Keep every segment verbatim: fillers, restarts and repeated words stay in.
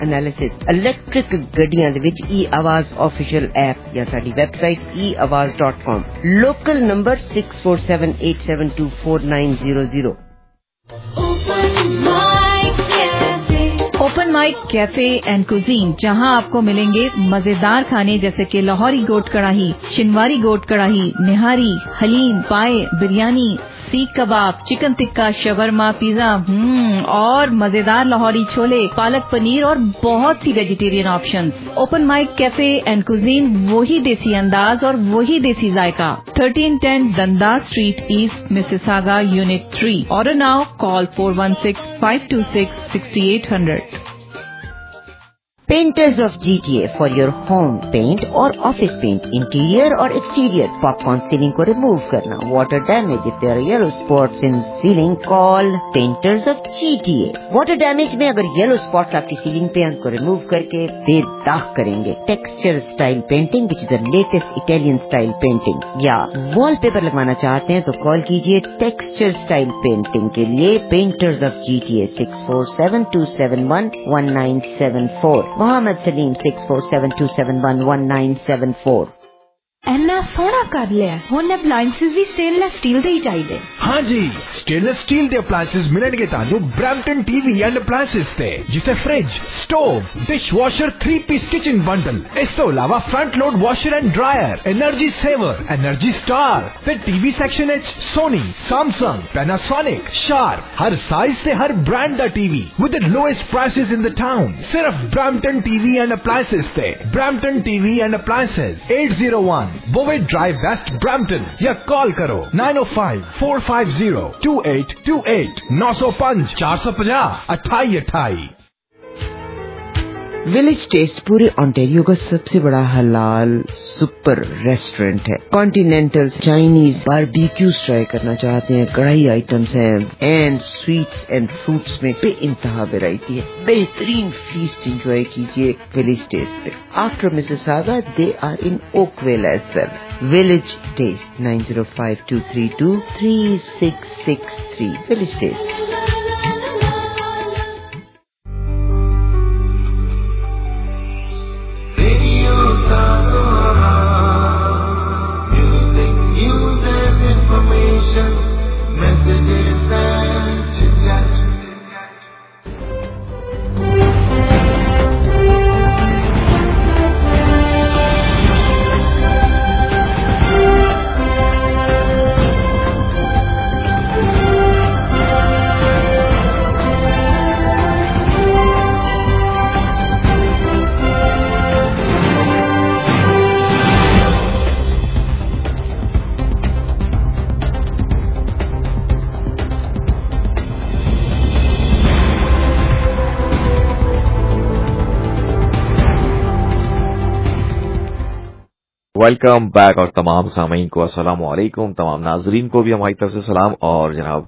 Analysis electric ਗੱਡੀਆਂ ਦੇ ਵਿੱਚ ਈ ਆਵਾਜ਼ ਆਫੀਸ਼ੀਅਲ ਐਪ ਜਾਂ ਸਾਡੀ website E Awaz dot com. Local number six four seven eight seven two four nine zero zero. Open mic cafe and cuisine, जहां आपको मिलेंगे मजेदार खाने जैसे कि लाहौरी गोट कढ़ाई, शिनवारी गोट कढ़ाई, निहारी, haleem, paya, biryani, seekh kebab, chicken tikka, shawarma, pizza हम्म और मजेदार लाहौरी छोले, पालक पनीर और बहुत सी vegetarian options. Open mic cafe and cuisine, वही देसी अंदाज और वही देसी जायका। Thirteen ten Dundas street east, Mississauga, unit three. Order now, call four one six five two six sixty eight hundred. Painters of G T A for your home paint or office paint, interior or exterior. Popcorn ceiling को remove करना, water damage, if there are yellow spots in ceiling, call Painters of G T A. Water damage में अगर yellow spots आपकी ceiling पे उनको remove करके बेदाग करेंगे। Texture style painting, which is the latest Italian style painting, या wallpaper लगवाना चाहते हैं तो call कीजिए Texture style painting के लिए Painters of G T A six four seven two seven one one nine seven four. Mohammad Saleem six four seven two seven one one nine seven four. एना सोना कर लिया हुण अप्लायंसेस भी स्टेनलेस स्टील दे ही चाहिए। हाँ जी, स्टेनलेस स्टील दे अप्लायंसेस मिलणगे तानू ब्रैम्पटन टीवी एंड अप्लायंसेस ते, जिथे fridge, stove, dish washer, three piece kitchen bundle, इस तो अलावा front load washer and dryer, energy saver, energy star ते टीवी सेक्शन एच सोनी, सैमसंग, पैनासोनिक, शार्प, हर साइज से हर ब्रांड दा TV with the lowest prices in the town. सिर्फ ब्रैम्पटन टीवी एंड अप्लायंसेस ते। Brampton TV and appliances eight zero one Bovaird drive west Brampton, या call करो nine O five four five zero two eight two eight, नौ सौ पांच चार सौ पचास अट्ठाई अट्ठाई। विलेज टेस्ट पूरे ऑन्टेरियो का सबसे बड़ा हलाल सुपर रेस्टोरेंट है। कॉन्टिनेंटल, चाइनीज, बारबेक्यूज ट्राई करना चाहते हैं, कढ़ाई आइटम्स हैं, एंड स्वीट्स एंड फ्रूट्स में बेइंतहा वैरायटी है। बेहतरीन फीस्ट एंजॉय कीजिए विलेज टेस्ट पे। After Mississauga they are in Oakville as well. Village taste nine zero five two three two three six six three. Village taste. Welcome back. और तमाम सामीन को अस्सलाम वालेकुम, तमाम नाजरीन को भी हमारी तरफ से सलाम। और जनाब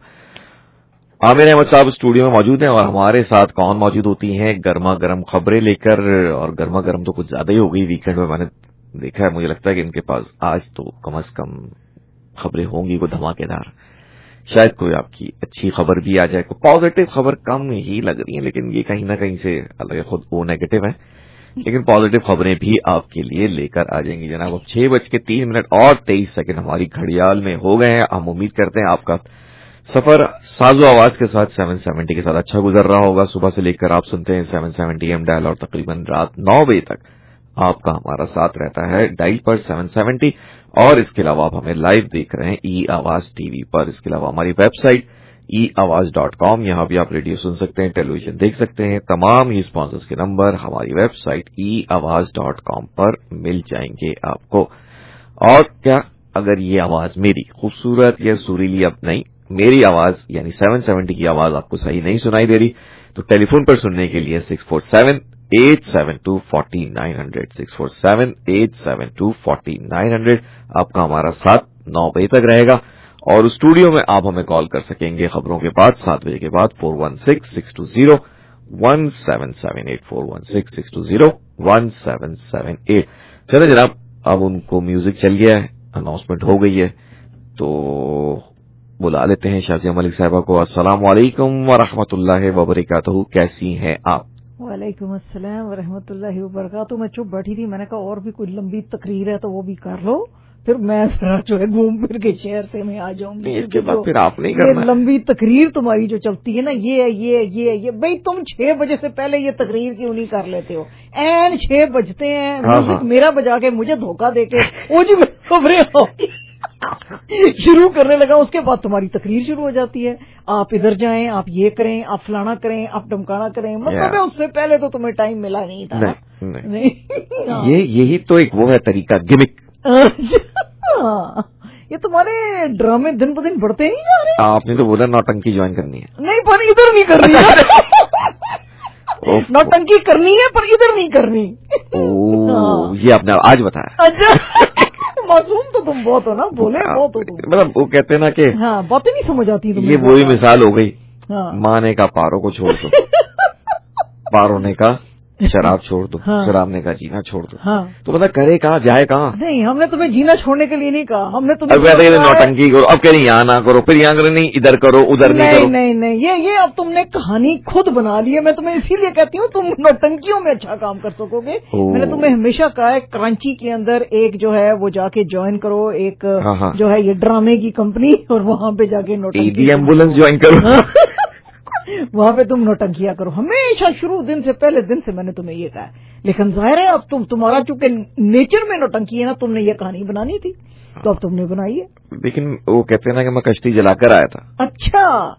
आमिर अहमद साहब स्टूडियो में मौजूद हैं और हमारे साथ कौन मौजूद होती हैं गर्मा गर्म खबरें लेकर। और गर्मा गर्म तो कुछ ज्यादा ही हो गई, वीकेंड में मैंने देखा है, मुझे लगता है कि इनके पास आज तो कम से कम खबरें होंगी वो धमाकेदार। शायद कोई आपकी अच्छी खबर भी आ जाए, कोई पॉजिटिव खबर कम ही लग रही है, लेकिन ये कहीं ना कहीं से अलग खुद वो नेगेटिव है, लेकिन पॉजिटिव खबरें भी आपके लिए लेकर आ जाएंगी। जनाब अब छह बज के तीन मिनट और तेईस सेकंड हमारी घड़ियाल में हो गए हैं। हम उम्मीद करते हैं आपका सफर साजो आवाज के साथ सेवन सेवेंटी के साथ अच्छा गुजर रहा होगा। सुबह से लेकर आप सुनते हैं सेवन सेवेंटी एम डायल और तकरीबन रात नौ बजे तक आपका हमारा साथ रहता है डायल पर सेवन सेवेंटी। और इसके अलावा आप हमें लाइव देख रहे हैं ई आवाज टीवी पर। इसके अलावा हमारी website E Awaz dot com, यहां भी आप रेडियो सुन सकते हैं, टेलीविजन देख सकते हैं। तमाम ही स्पॉन्सर्स के नंबर हमारी website E Awaz dot com पर मिल जाएंगे आपको। और क्या अगर ये आवाज मेरी खूबसूरत या सुरीली, अब नहीं मेरी आवाज यानी सेवन सेवेंटी की आवाज आपको सही नहीं सुनाई दे रही, तो टेलीफोन पर सुनने के लिए six four seven eight seven two forty nine hundred six four seven eight seven two forty nine hundred आपका हमारा साथ नौ बजे तक रहेगा। और स्टूडियो में आप हमें कॉल कर सकेंगे खबरों के बाद सात बजे के बाद four one six six two zero one seven seven eight four one six six two zero one seven seven eight. चले जनाब, अब उनको म्यूजिक चल गया है, अनाउंसमेंट हो गई है, तो बुला लेते हैं शाजिया मलिक साहिबा को। अस्सलाम वालेकुम व रहमतुल्लाहि व बरकातहू, कैसी हैं आप? وعلیکم السلام ورحمۃ اللہ وبرکاتہ. میں چپ بیٹھی تھی, میں نے کہا اور بھی کوئی لمبی تقریر ہے تو وہ بھی کر لو, پھر میں جو ہے گھوم پھر کے شہر سے میں آ جاؤں گی. اس کے بعد پھر آپ نہیں کرنا. لمبی تقریر تمہاری جو چلتی ہے نا, یہ یہ یہ یہ بھائی تم چھ بجے سے پہلے یہ تقریر کیوں نہیں کر لیتے ہو؟ این چھ بجتے ہیں میوزک میرا بجا کے مجھے دھوکہ دے کے وہ جی خبریں شروع کرنے لگا, اس کے بعد تمہاری تقریر شروع ہو جاتی ہے. آپ ادھر جائیں, آپ یہ کریں, آپ فلانا کریں, آپ ڈمکانا کریں. مطلب اس سے پہلے تو تمہیں ٹائم ملا نہیں تھا. یہ یہی تو ایک وہ ہے طریقہ, گمک. یہ تمہارے ڈرامے دن ب دن بڑھتے نہیں جا رہے. آپ نے تو بولا نوٹنکی جوائن کرنی ہے. نہیں پر ادھر نہیں کرنی ہے. نوٹنکی کرنی ہے پر ادھر نہیں کرنی. یہ آپ نے آج بتایا. اچھا معصوم تو تم بہت ہو نا, بولے بہت ہو تم. مطلب وہ کہتے ہیں نا کہ ہاں باتیں نہیں سمجھ آتی تمہیں. یہ وہی مثال ہو گئی, ماں نے کہا پاروں کو چھوڑ دو, پاروں نے کہا شراب چھوڑ دو, شراب نے کہا جینا چھوڑ دو. تو پتا کرے کہاں جائے کہاں. نہیں ہم نے تمہیں جینا چھوڑنے کے لیے نہیں کہا, ہم نے تمہیں نوٹنکی کرو. اب کہہ رہی یہاں نہ کرو, پھر یہاں کرو نہیں ادھر کرو, ادھر نہیں کرو. نہیں نہیں یہ یہ اب تم نے کہانی خود بنا لی ہے. میں تمہیں اسی لیے کہتی ہوں تم نوٹنکیوں میں اچھا کام کر سکو گے. میں نے تمہیں ہمیشہ کہا ہے کرانچی کے اندر ایک جو ہے وہ جا کے جوائن کرو, ایک جو ہے یہ ڈرامے کی کمپنی, اور وہاں پہ جا کے نوٹنکی ایمبولینس جوائن کرو, وہاں پہ تم نوٹنکیاں کرو. ہمیشہ شروع دن سے پہلے دن سے میں نے تمہیں یہ کہا ہے. لیکن ظاہر ہے اب تم تمہارا چونکہ نیچر میں نوٹنکی ہے نا, تم نے یہ کہانی بنانی تھی تو اب تم نے بنائی ہے. لیکن وہ کہتے ہیں نا کہ میں کشتی جلا کر آیا تھا. اچھا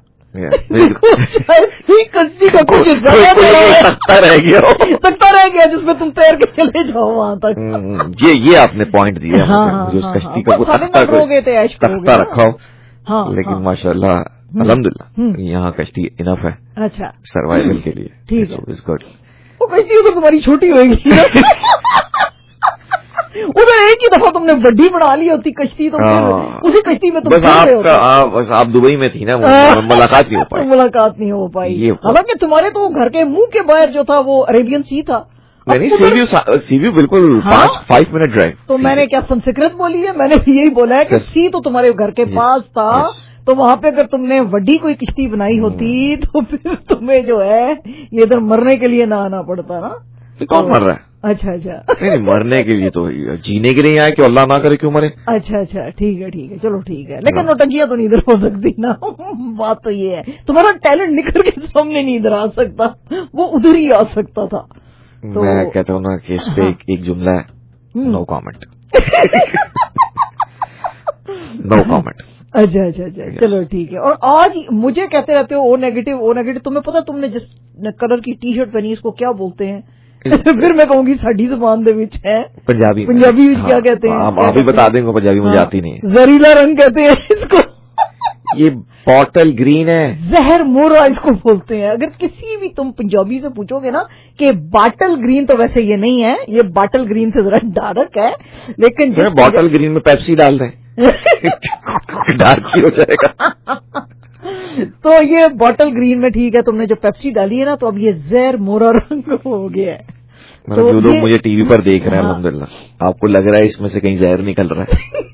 کشتی کا کچھ تختہ رہ گیا, تختہ رہ گیا جس میں تم تیر کے چلے جاؤ وہاں تک. یہ یہ آپ نے پوائنٹ دیا جو اس کشتی کا تختہ رکھا ہو. لیکن ماشاء اللہ الحمد للہ یہاں کشتی انف ہے. اچھا سروائیول کے لیے. ٹھیک ہے, وہ کشتی ادھر تمہاری چھوٹی ہوئے گی. ادھر ایک ہی دفعہ تم نے بڑی بنا لی ہوتی کشتی, تو اسی کشتی میں تم بس آپ دبئی میں تھی نا, ملاقات نہیں ہو پائی. ملاقات نہیں ہو پائی. حالانکہ تمہارے تو گھر کے منہ کے باہر جو تھا وہ عربین سی تھا. نہیں سی ویو بالکل فائیو منٹ ڈرائیو. تو میں نے کیا سنسکرت بولی ہے؟ میں نے یہی بولا ہے کہ سی تو تمہارے گھر کے پاس تھا, تو وہاں پہ اگر تم نے وڈی کوئی کشتی بنائی ہوتی تو پھر تمہیں جو ہے یہ ادھر مرنے کے لیے نہ آنا پڑتا نا. کون مر رہا ہے؟ اچھا اچھا نہیں مرنے کے لیے تو جینے کے لیے آئے کہ اللہ نہ کرے کیوں مرے. اچھا اچھا ٹھیک ہے ٹھیک ہے چلو ٹھیک ہے. لیکن نوٹنکیاں تو نہیں ادھر ہو سکتی نا. بات تو یہ ہے تمہارا ٹیلنٹ نکل کے سامنے نہیں ادھر آ سکتا, وہ ادھر ہی آ سکتا تھا. میں کہتا ہوں نا کہ اس پہ ایک جملہ ہے, نو کامنٹ. نو کامنٹ. اچھا اچھا اچھا چلو ٹھیک ہے. اور آج مجھے کہتے رہتے ہو او نیگیٹو او نیگیٹو. تمہیں پتا تم نے جس کلر کی ٹی شرٹ پہنی اس کو کیا بولتے ہیں؟ پھر میں کہوں گی ساڈی زبان دے وچ ہے پنجابی. پنجابی وچ کیا کہتے ہیں؟ آپ بھی بتا دیں گے, پنجابی مجھے آتی نہیں ہے. زہریلا رنگ کہتے ہیں اس کو. یہ باٹل گرین ہے, زہر مورا اس کو بولتے ہیں. اگر کسی بھی تم پنجابی سے پوچھو گے نا کہ باٹل گرین, تو ویسے یہ نہیں ہے, یہ باٹل گرین سے ذرا ڈارک ہے. لیکن باٹل گرین میں پیپسی ڈال دیں ڈارک ہی ہو جائے گا. تو یہ باٹل گرین میں ٹھیک ہے, تم نے جو پیپسی ڈالی ہے نا تو اب یہ زہر مورا رنگ ہو گیا ہے. جو لوگ مجھے ٹی وی پر دیکھ رہے ہیں الحمدللہ, آپ کو لگ رہا ہے اس میں سے کہیں زہر نکل رہا ہے,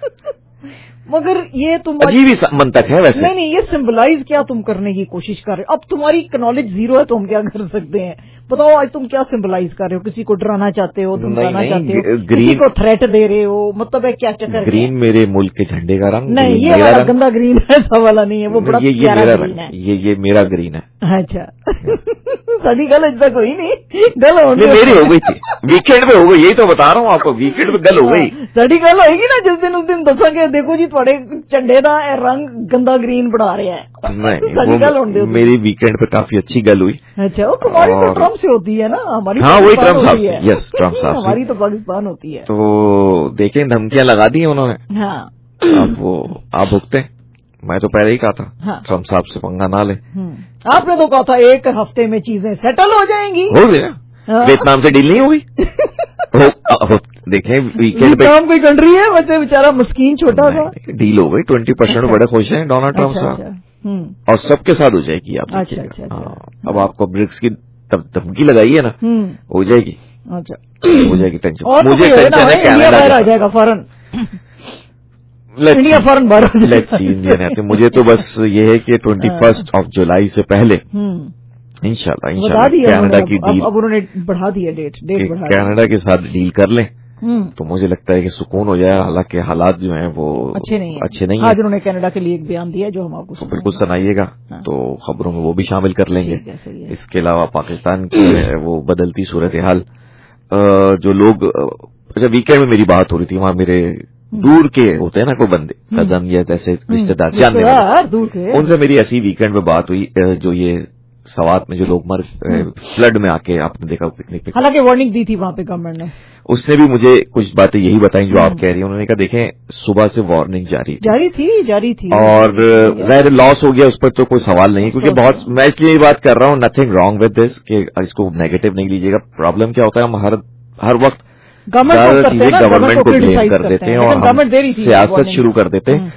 مگر یہ تم عجیب ہی منطق ہے ویسے. نہیں نہیں یہ سمبلائز کیا تم کرنے کی کوشش کر رہے ہو؟ اب تمہاری نالج زیرو ہے تو ہم کیا کر سکتے ہیں؟ بتاؤ آج تم کیا سمبلائز کر رہے ہو؟ کسی کو ڈرانا چاہتے ہو, دھمکانا چاہتے ہو, کسی کو تھریٹ دے رہے ہو, مطلب ہے کیا چکر؟ گرین میرے ملک کے جھنڈے کا رنگ نہیں, یہ والا گندا گرین ایسا والا نہیں ہے, وہ بڑا پیارا گرین ہے. یہ میرا گرین ہے. اچھا ساری گل اج تک ہوئی نہیں, گل میری ہو گئی تھی ویکینڈ میں ہو گئی, یہی تو بتا رہا ہوں آپ کو, ویکینڈ میں گل ہو گئی. ساری گل ہوئے گی نا جس دن اس دن دساں گے دیکھو جی تھوڑے جھنڈے دا رنگ گندا گرین بنا رہے ہیں. نہیں میری ویکینڈ پہ کافی اچھی گل ہوئی. اچھا وہ تمہاری تو ٹرمپ سے ہوتی ہے نا, ہماری ہاں وہی ٹرمپ صاحب سے. یس ٹرمپ صاحب سے. ہماری تو پاکستان ہوتی ہے. تو دیکھیں دھمکیاں لگا دی ہیں انہوں نے. ہاں اب وہ آپ بھگتے. میں تو پہلے ہی کہا تھا ٹرمپ صاحب سے پنگا نہ لے. آپ نے تو کہا تھا ایک ہفتے میں چیزیں سیٹل ہو جائیں گی. ہو گیا. ویتنام سے ڈیل نہیں ہوئی. دیکھیں ویکینڈ پہ کام کوئی کنٹری ہے ویسے بیچارہ مسکین چھوٹا سا, ڈیل ہو گئی. ٹوینٹی پرسینٹ بڑے خوش ہیں ڈونلڈ ٹرمپ صاحب, اور سب کے ساتھ ہو جائے گی. آپ اب آپ کو برکس کی دھمکی لگائی ہے نا, ہو جائے گی. اچھا ہو جائے گی. ٹینشن مجھے ٹینشن ہے انڈیا باہر آ جائے گا فورن, انڈیا فورن باہر. مجھے تو بس یہ ہے کہ ٹوینٹی فرسٹ آف جولائی سے پہلے انشاءاللہ انشاءاللہ کینیڈا کی ڈیل اب انہوں نے بڑھا دی ہے ڈیٹ ڈیٹ بڑھا کینیڈا کے ساتھ ڈیل کر لیں تو مجھے لگتا ہے کہ سکون ہو جائے. حالانکہ حالات جو ہیں وہ اچھے نہیں ہیں اچھے نہیں ہیں. آج انہوں نے کینیڈا کے لیے ایک بیان دیا جو ہم آپ کو بالکل سنائیے گا تو خبروں میں وہ بھی شامل کر لیں گے. اس کے علاوہ پاکستان کی وہ بدلتی صورتحال جو لوگ اچھا ویکینڈ میں میری بات ہو رہی تھی وہاں میرے دور کے ہوتے ہیں نا کوئی بندے کزن یا جیسے رشتے دار جاننے والے ان سے میری ایسی ویکینڈ میں بات ہوئی جو یہ سوات میں جو لوگ مر فلڈ میں آ کے آپ نے دیکھا پکنک پہ حالانکہ وارننگ دی تھی وہاں پہ گورنمنٹ نے اس نے بھی مجھے کچھ باتیں یہی بتائیں جو آپ کہہ رہی ہیں. انہوں نے کہا دیکھیں صبح سے وارننگ جاری جاری تھی جاری تھی اور غیر لاس ہو گیا اس پر تو کوئی سوال نہیں کیونکہ بہت میں اس لیے یہ بات کر رہا ہوں نتھنگ رانگ ود دس کہ اس کو نیگیٹو نہیں لیجیے گا. پرابلم کیا ہوتا ہے ہم ہر ہر وقت زیادہ چیزیں گورنمنٹ کو بلیم کر دیتے ہیں اور سیاست شروع کر دیتے ہیں.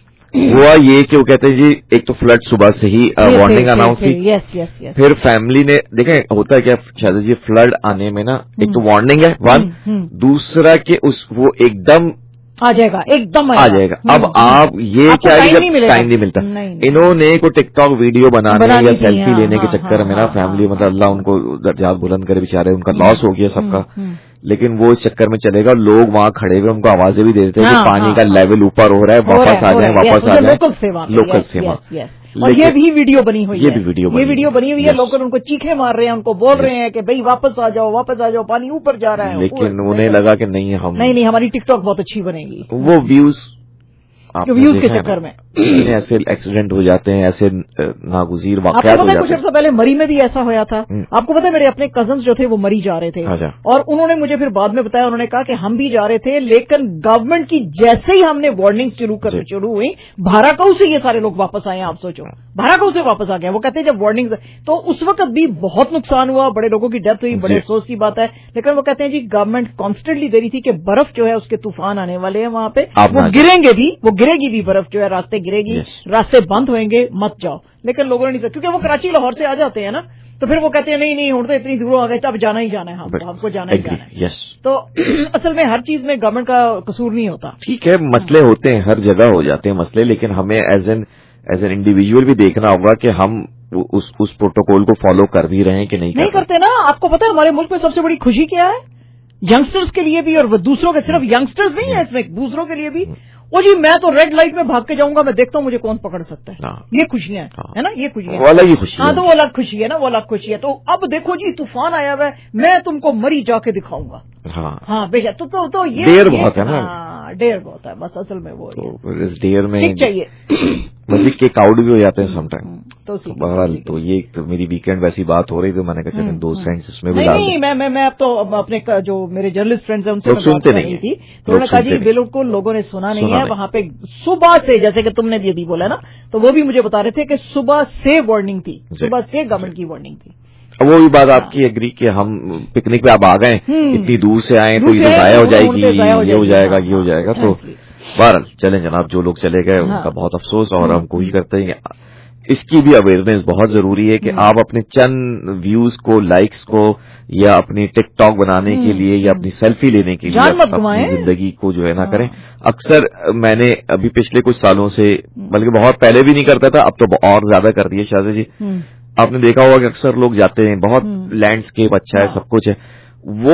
ہوا یہ کہ وہ کہتے ہیں جی ایک تو فلڈ صبح سے ہی وارننگ اناؤنس کی پھر فیملی نے دیکھیں ہوتا ہے کیا شاید جی فلڈ آنے میں نا ایک تو وارننگ ہے ون دوسرا کہ اس وہ ایک دم آ جائے گا ایک دم آ جائے گا. اب آپ یہ کیا ٹائم نہیں ملتا انہوں نے کوئی ٹک ٹاک ویڈیو بنانے یا سیلفی لینے کے چکر میں نا فیملی مطلب اللہ ان کو درجات بلند کرے بیچارے ان کا لاس ہو گیا سب کا لیکن وہ اس چکر میں چلے گا. لوگ وہاں کھڑے ہوئے ان کو آوازیں بھی دے دیتے ہیں کہ پانی کا لیول اوپر ہو رہا ہے واپس آ جائیں واپس آ جائیں لوکل سیوا. اور یہ بھی ویڈیو بنی ہوئی ہے یہ بھی ویڈیو یہ ویڈیو بنی ہوئی ہے لوکل ان کو چیخے مار رہے ہیں ان کو بول رہے ہیں کہ بھائی واپس آ جاؤ واپس آ جاؤ پانی اوپر جا رہا ہے لیکن انہیں لگا کہ نہیں ہم نہیں نہیں ہماری ٹک ٹاک بہت اچھی بنے گی وہ ویوز ویوز کے چکر میں ایسے ایکسیڈنٹ ہو جاتے ہیں ایسے ناگزیر واقعات ہو جاتے ہیں. کچھ عرصہ پہلے مری میں بھی ایسا ہوا تھا آپ کو پتا ہے میرے اپنے کزنس جو تھے وہ مری جا رہے تھے اور انہوں نے مجھے پھر بعد میں بتایا انہوں نے کہا کہ ہم بھی جا رہے تھے لیکن گورنمنٹ کی جیسے ہی ہم نے وارننگ شروع کر شروع ہوئی بھاراکاؤ سے یہ سارے لوگ واپس آئے ہیں. آپ سوچو بھاراکاؤ سے واپس آ گئے. وہ کہتے ہیں جب وارننگ تو اس وقت بھی بہت نقصان ہوا بڑے لوگوں کی ڈیتھ ہوئی بڑے افسوس کی بات ہے لیکن وہ کہتے ہیں جی گورنمنٹ کانسٹنٹلی دے رہی تھی کہ برف جو ہے اس کے طوفان آنے والے ہیں وہاں پہ وہ گریں گے بھی وہ گرے گی بھی برف جو ہے راستے گرے گی راستے بند ہوئیں گے مت جاؤ. لیکن لوگوں نے نہیں سکتا کیونکہ وہ کراچی لاہور سے آ جاتے ہیں نا تو پھر وہ کہتے ہیں نہیں نہیں ہوں تو اتنی دور آ گئے اب جانا ہی جانا ہے ہم کو جانا ہی جانا ہے. تو اصل میں ہر چیز میں گورنمنٹ کا قصور نہیں ہوتا. ٹھیک ہے مسئلے ہوتے ہیں ہر جگہ ہو جاتے ہیں مسئلے لیکن ہمیں as an as an individual بھی دیکھنا ہوگا کہ ہم اس اس پروٹوکول کو فالو کر بھی رہے ہیں کہ نہیں نہیں کرتے نا. آپ کو پتا ہے ہمارے ملک میں سب سے بڑی خوشی کیا ہے ینگسٹرز کے لیے بھی اور دوسروں کے صرف ینگسٹرز نہیں ہے اس میں دوسروں کے لیے بھی وہ جی میں تو ریڈ لائٹ میں بھاگ کے جاؤں گا میں دیکھتا ہوں مجھے کون پکڑ سکتا ہے. یہ خوشیاں ہیں نا یہ خوشیاں ہاں تو وہ الگ خوشی ہے نا وہ الگ خوشی ہے. تو اب دیکھو جی طوفان آیا ہوا ہے میں تم کو مری جا کے دکھاؤں گا. ہاں بے شک تو تو یہ ڈیر بہت ہے نا ڈیر بہت ہے بس اصل میں وہ اس ڈیر میں چاہیے مزید کے کاؤڈ بھی ہو جاتے ہیں سم ٹائم. بہرحال تو یہ تو میری ویکینڈ ویسی بات ہو رہی تھی میں نے کہا چلیں دو فرینڈس اس میں بھی نہیں میں میں اب تو اپنے جو میرے جرنلسٹ فرینڈز ہیں ان سے سنتے نہیں تھی تو انہوں نے کہا جی بالکل لوگوں نے سنا نہیں ہے وہاں پہ صبح سے جیسے کہ تم نے بھی ابھی بولا نا تو وہ بھی مجھے بتا رہے تھے کہ صبح سے وارننگ تھی صبح سے گورنمنٹ کی وارننگ تھی. وہ بھی بات آپ کی ایگری کہ ہم پکنک پہ آپ آ گئے اتنی دور سے آئے تو یہ ضائع ہو جائے گی یہ ہو جائے گا یہ ہو جائے گا. تو بہرحال چلیں جناب جو لوگ چلے گئے ان کا بہت افسوس اور ہم کوشش کرتے ہیں اس کی بھی اویئرنیس بہت ضروری ہے کہ آپ اپنے چند ویوز کو لائکس کو یا اپنی ٹک ٹاک بنانے کے لیے یا اپنی سیلفی لینے کے لیے اپنی زندگی کو جو ہے نہ کریں. اکثر میں نے ابھی پچھلے کچھ سالوں سے بلکہ بہت پہلے بھی نہیں کرتا تھا اب تو اور زیادہ کر دیا شاہزاد جی. آپ نے دیکھا ہوگا کہ اکثر لوگ جاتے ہیں بہت لینڈسکیپ اچھا ہے سب کچھ ہے وہ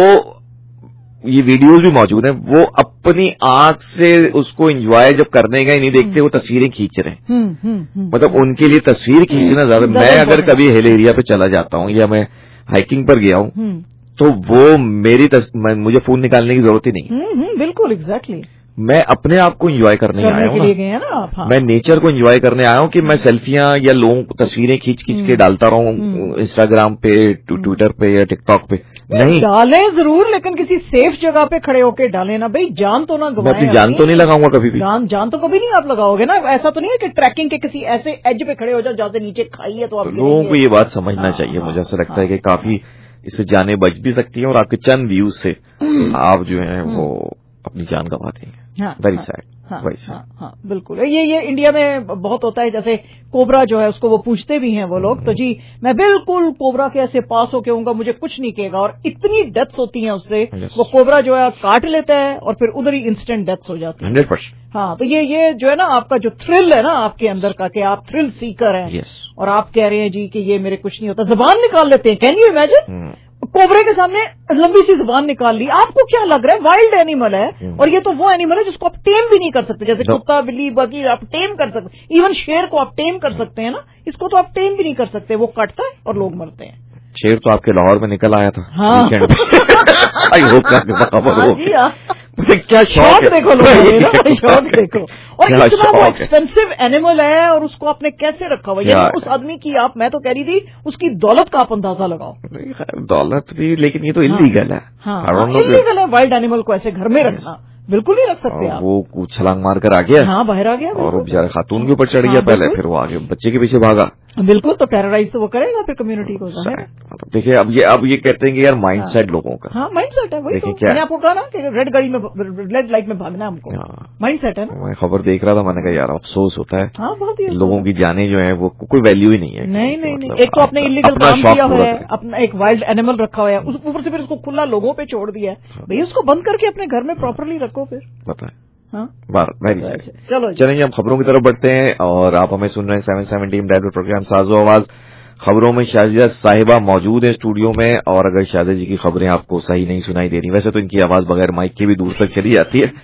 یہ ویڈیوز بھی موجود ہیں وہ اپنی آنکھ سے اس کو انجوائے جب کرنے کا ہی نہیں دیکھتے وہ تصویریں کھینچ رہے ہیں. مطلب ان کے لیے تصویر کھینچنا زیادہ. میں اگر کبھی ہل ایریا پہ چلا جاتا ہوں یا میں ہائکنگ پر گیا ہوں تو وہ میری مجھے فون نکالنے کی ضرورت ہی نہیں. بالکل ایگزیکٹلی میں اپنے آپ کو انجوائے کرنے آیا ہوں نا میں نیچر کو انجوائے کرنے آیا ہوں کہ میں سیلفیاں یا لوگوں کو تصویریں کھینچ کھینچ کے ڈالتا رہا ہوں انسٹاگرام پہ ٹویٹر پہ یا ٹک ٹاک پہ. نہیں ڈالیں ضرور لیکن کسی سیف جگہ پہ کھڑے ہو کے ڈالیں نا بھائی جان تو نہ گوائیں. میں اپنی جان تو نہیں لگاؤں گا کبھی بھی جان تو کبھی نہیں آپ لگاؤ گے نا. ایسا تو نہیں ہے کہ ٹریکنگ کے کسی ایسے ایج پہ کھڑے ہو جاؤ جہاں سے نیچے کھائی ہے تو آپ لوگوں کو یہ بات سمجھنا چاہیے. مجھے ایسا لگتا ہے کہ کافی اس سے جانیں بچ بھی سکتی ہیں اور آپ کے چند ویوز سے آپ جو ہیں وہ اپنی جان گنوا دیں گے. Very sad. ہاں ہاں ہاں بالکل. یہ یہ انڈیا میں بہت ہوتا ہے, جیسے کوبرا جو ہے اس کو وہ پوچھتے بھی ہیں وہ لوگ, تو جی میں بالکل کوبرا کے ایسے پاس ہو کے ہوں گا, مجھے کچھ نہیں کہے گا, اور اتنی ڈیتھس ہوتی ہیں اس سے, وہ کوبرا جو ہے کاٹ لیتا ہے اور پھر ادھر ہی انسٹنٹ ڈیتھس ہو جاتی ہے. ہاں, تو یہ یہ جو ہے نا آپ کا جو تھرل ہے نا آپ کے اندر کا, کہ آپ تھرل سیکر ہیں اور آپ کہہ رہے ہیں جی کہ یہ میرے کچھ نہیں ہوتا, زبان نکال لیتے ہیں. کین یو امیجن, کوبرے کے سامنے لمبی سی زبان نکال لی. آپ کو کیا لگ رہا ہے وائلڈ اینیمل ہے, اور یہ تو وہ اینیمل ہے جس کو آپ ٹیم بھی نہیں کر سکتے, جیسے کتا بلی باقی آپ ٹیم کر سکتے, ایون شیر کو آپ ٹیم کر سکتے ہیں نا, اس کو تو آپ ٹیم بھی نہیں کر سکتے, وہ کٹتا ہے اور لوگ مرتے ہیں. شیر تو آپ کے لاہور میں نکل آیا تھا. ہاں کیا شوق دیکھو لوگ, شوق دیکھو, اور اتنا وہ ایکسپینسو اینیمل ہے, اور اس کو آپ نے کیسے رکھا ہوا, یعنی اس آدمی کی آپ, میں تو کہہ رہی تھی اس کی دولت کا آپ اندازہ لگاؤ. دولت بھی, لیکن یہ تو انلیگل ہے. ہاں انلیگل ہے وائلڈ اینیمل کو ایسے گھر میں رکھنا, بالکل نہیں رکھ سکتے آپ. وہ چھلانگ مار کر آ گیا, ہاں باہر آ گیا, اور وہ بیچارے خاتون کے اوپر چڑھ گیا پہلے, پھر وہ آگے بچے کے پیچھے بھاگا. بالکل, تو ٹیررائز تو وہ کرے گا پھر کمیونٹی کو. دیکھیے اب یہ اب یہ کہتے ہیں کہ یار مائنڈ سیٹ لوگوں کا. ہاں مائنڈ سیٹ ہے, وہی میں نے آپ کو کہا نا کہ ریڈ گاڑی میں ریڈ لائٹ میں بھاگنا ہم کو, مائنڈ سیٹ ہے نا. میں خبر دیکھ رہا تھا, میں نے کہا یار افسوس ہوتا ہے. ہاں بہت ہی لوگوں کی جانیں جو ہیں وہ کوئی ویلیو ہی نہیں ہے. نہیں نہیں نہیں, ایک تو آپ نے انلیگل کام کیا ہوا ہے, اپنا ایک وائلڈ اینیمل رکھا ہوا ہے, اوپر سے پھر اس کو کھلا لوگوں پہ چھوڑ دیا ہے. بھائی اس کو بند کر کے اپنے گھر میں پراپرلی رکھو پھر. بتائیں. چلو چلیں ہم خبروں کی طرف بڑھتے ہیں, اور آپ ہمیں سن رہے ہیں سیون سیونٹین ڈائریکٹ پروگرام ساز و آواز. خبروں میں شازیہ صاحبہ موجود ہیں اسٹوڈیو میں, اور اگر شازیہ جی کی خبریں آپ کو صحیح نہیں سنائی دے رہی, ویسے تو ان کی آواز بغیر مائک کے بھی دور تک چلی جاتی ہے,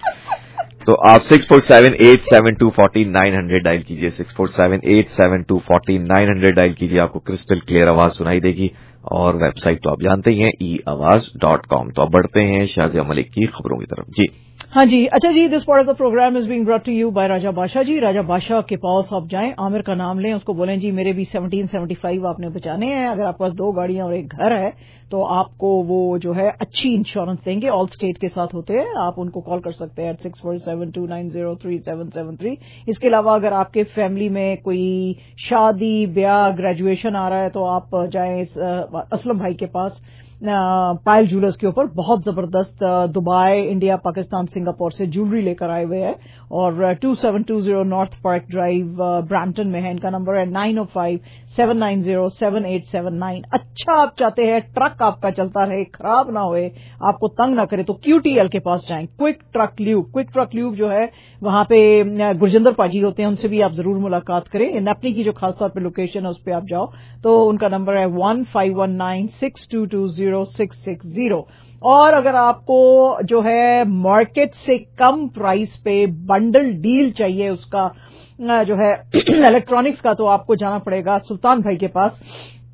تو آپ six four seven eight seven two forty nine hundred dial کیجیے, six four seven eight seven two forty nine hundred dial کیجیے, آپ کو کرسٹل کلیئر آواز سنائی دے گی. اور ویب سائٹ تو آپ جانتے ہی ہیں, ای آواز ڈاٹ کام. تو اب بڑھتے ہیں شازیہ ملک کی خبروں کی طرف. جی ہاں جی, اچھا جی, this part of the program is being brought to you by Raja Badshah ji. راجا بادشاہ کے پاس آپ جائیں, عامر کا نام لیں, اس کو بولیں جی میرے بھی سیونٹین سیونٹی فائیو آپ نے بچانے ہیں. اگر آپ کے پاس دو گاڑیاں اور ایک گھر ہے تو آپ کو وہ جو ہے اچھی انشورنس دیں گے, آل اسٹیٹ کے ساتھ ہوتے ہیں. آپ ان کو کال کر سکتے ہیں at six four seven two nine zero three seven seven three. اس کے علاوہ اگر آپ کے فیملی میں کوئی شادی بیاہ گریجویشن آ رہا ہے تو آپ جائیں اسلم بھائی کے پاس, پائل جولرز کے اوپر. بہت زبردست دبئی, انڈیا, پاکستان, سنگاپور سے جولری لے کر آئے ہوئے ہیں, اور two seven two zero north park drive Brampton میں ہے. ان کا نمبر ہے nine O five seven nine zero seven eight seven nine. اچھا آپ چاہتے ہیں ٹرک آپ کا چلتا رہے, خراب نہ ہوئے, آپ کو تنگ نہ کرے, تو کیو ٹی ایل کے پاس جائیں. Quick truck lube, quick truck lube جو ہے وہاں پہ گرجندر پاجی ہوتے ہیں, ان سے بھی آپ ضرور ملاقات کریں. نیپنی کی جو خاص طور پہ لوکیشن ہے اس پہ آپ جاؤ, تو ان کا نمبر ہے one five one nine six two two zero six six zero. اور اگر آپ کو جو ہے مارکیٹ سے کم پرائز پہ بنڈل ڈیل چاہیے اس کا جو ہے الیکٹرانکس کا, تو آپ کو جانا پڑے گا سلطان بھائی کے پاس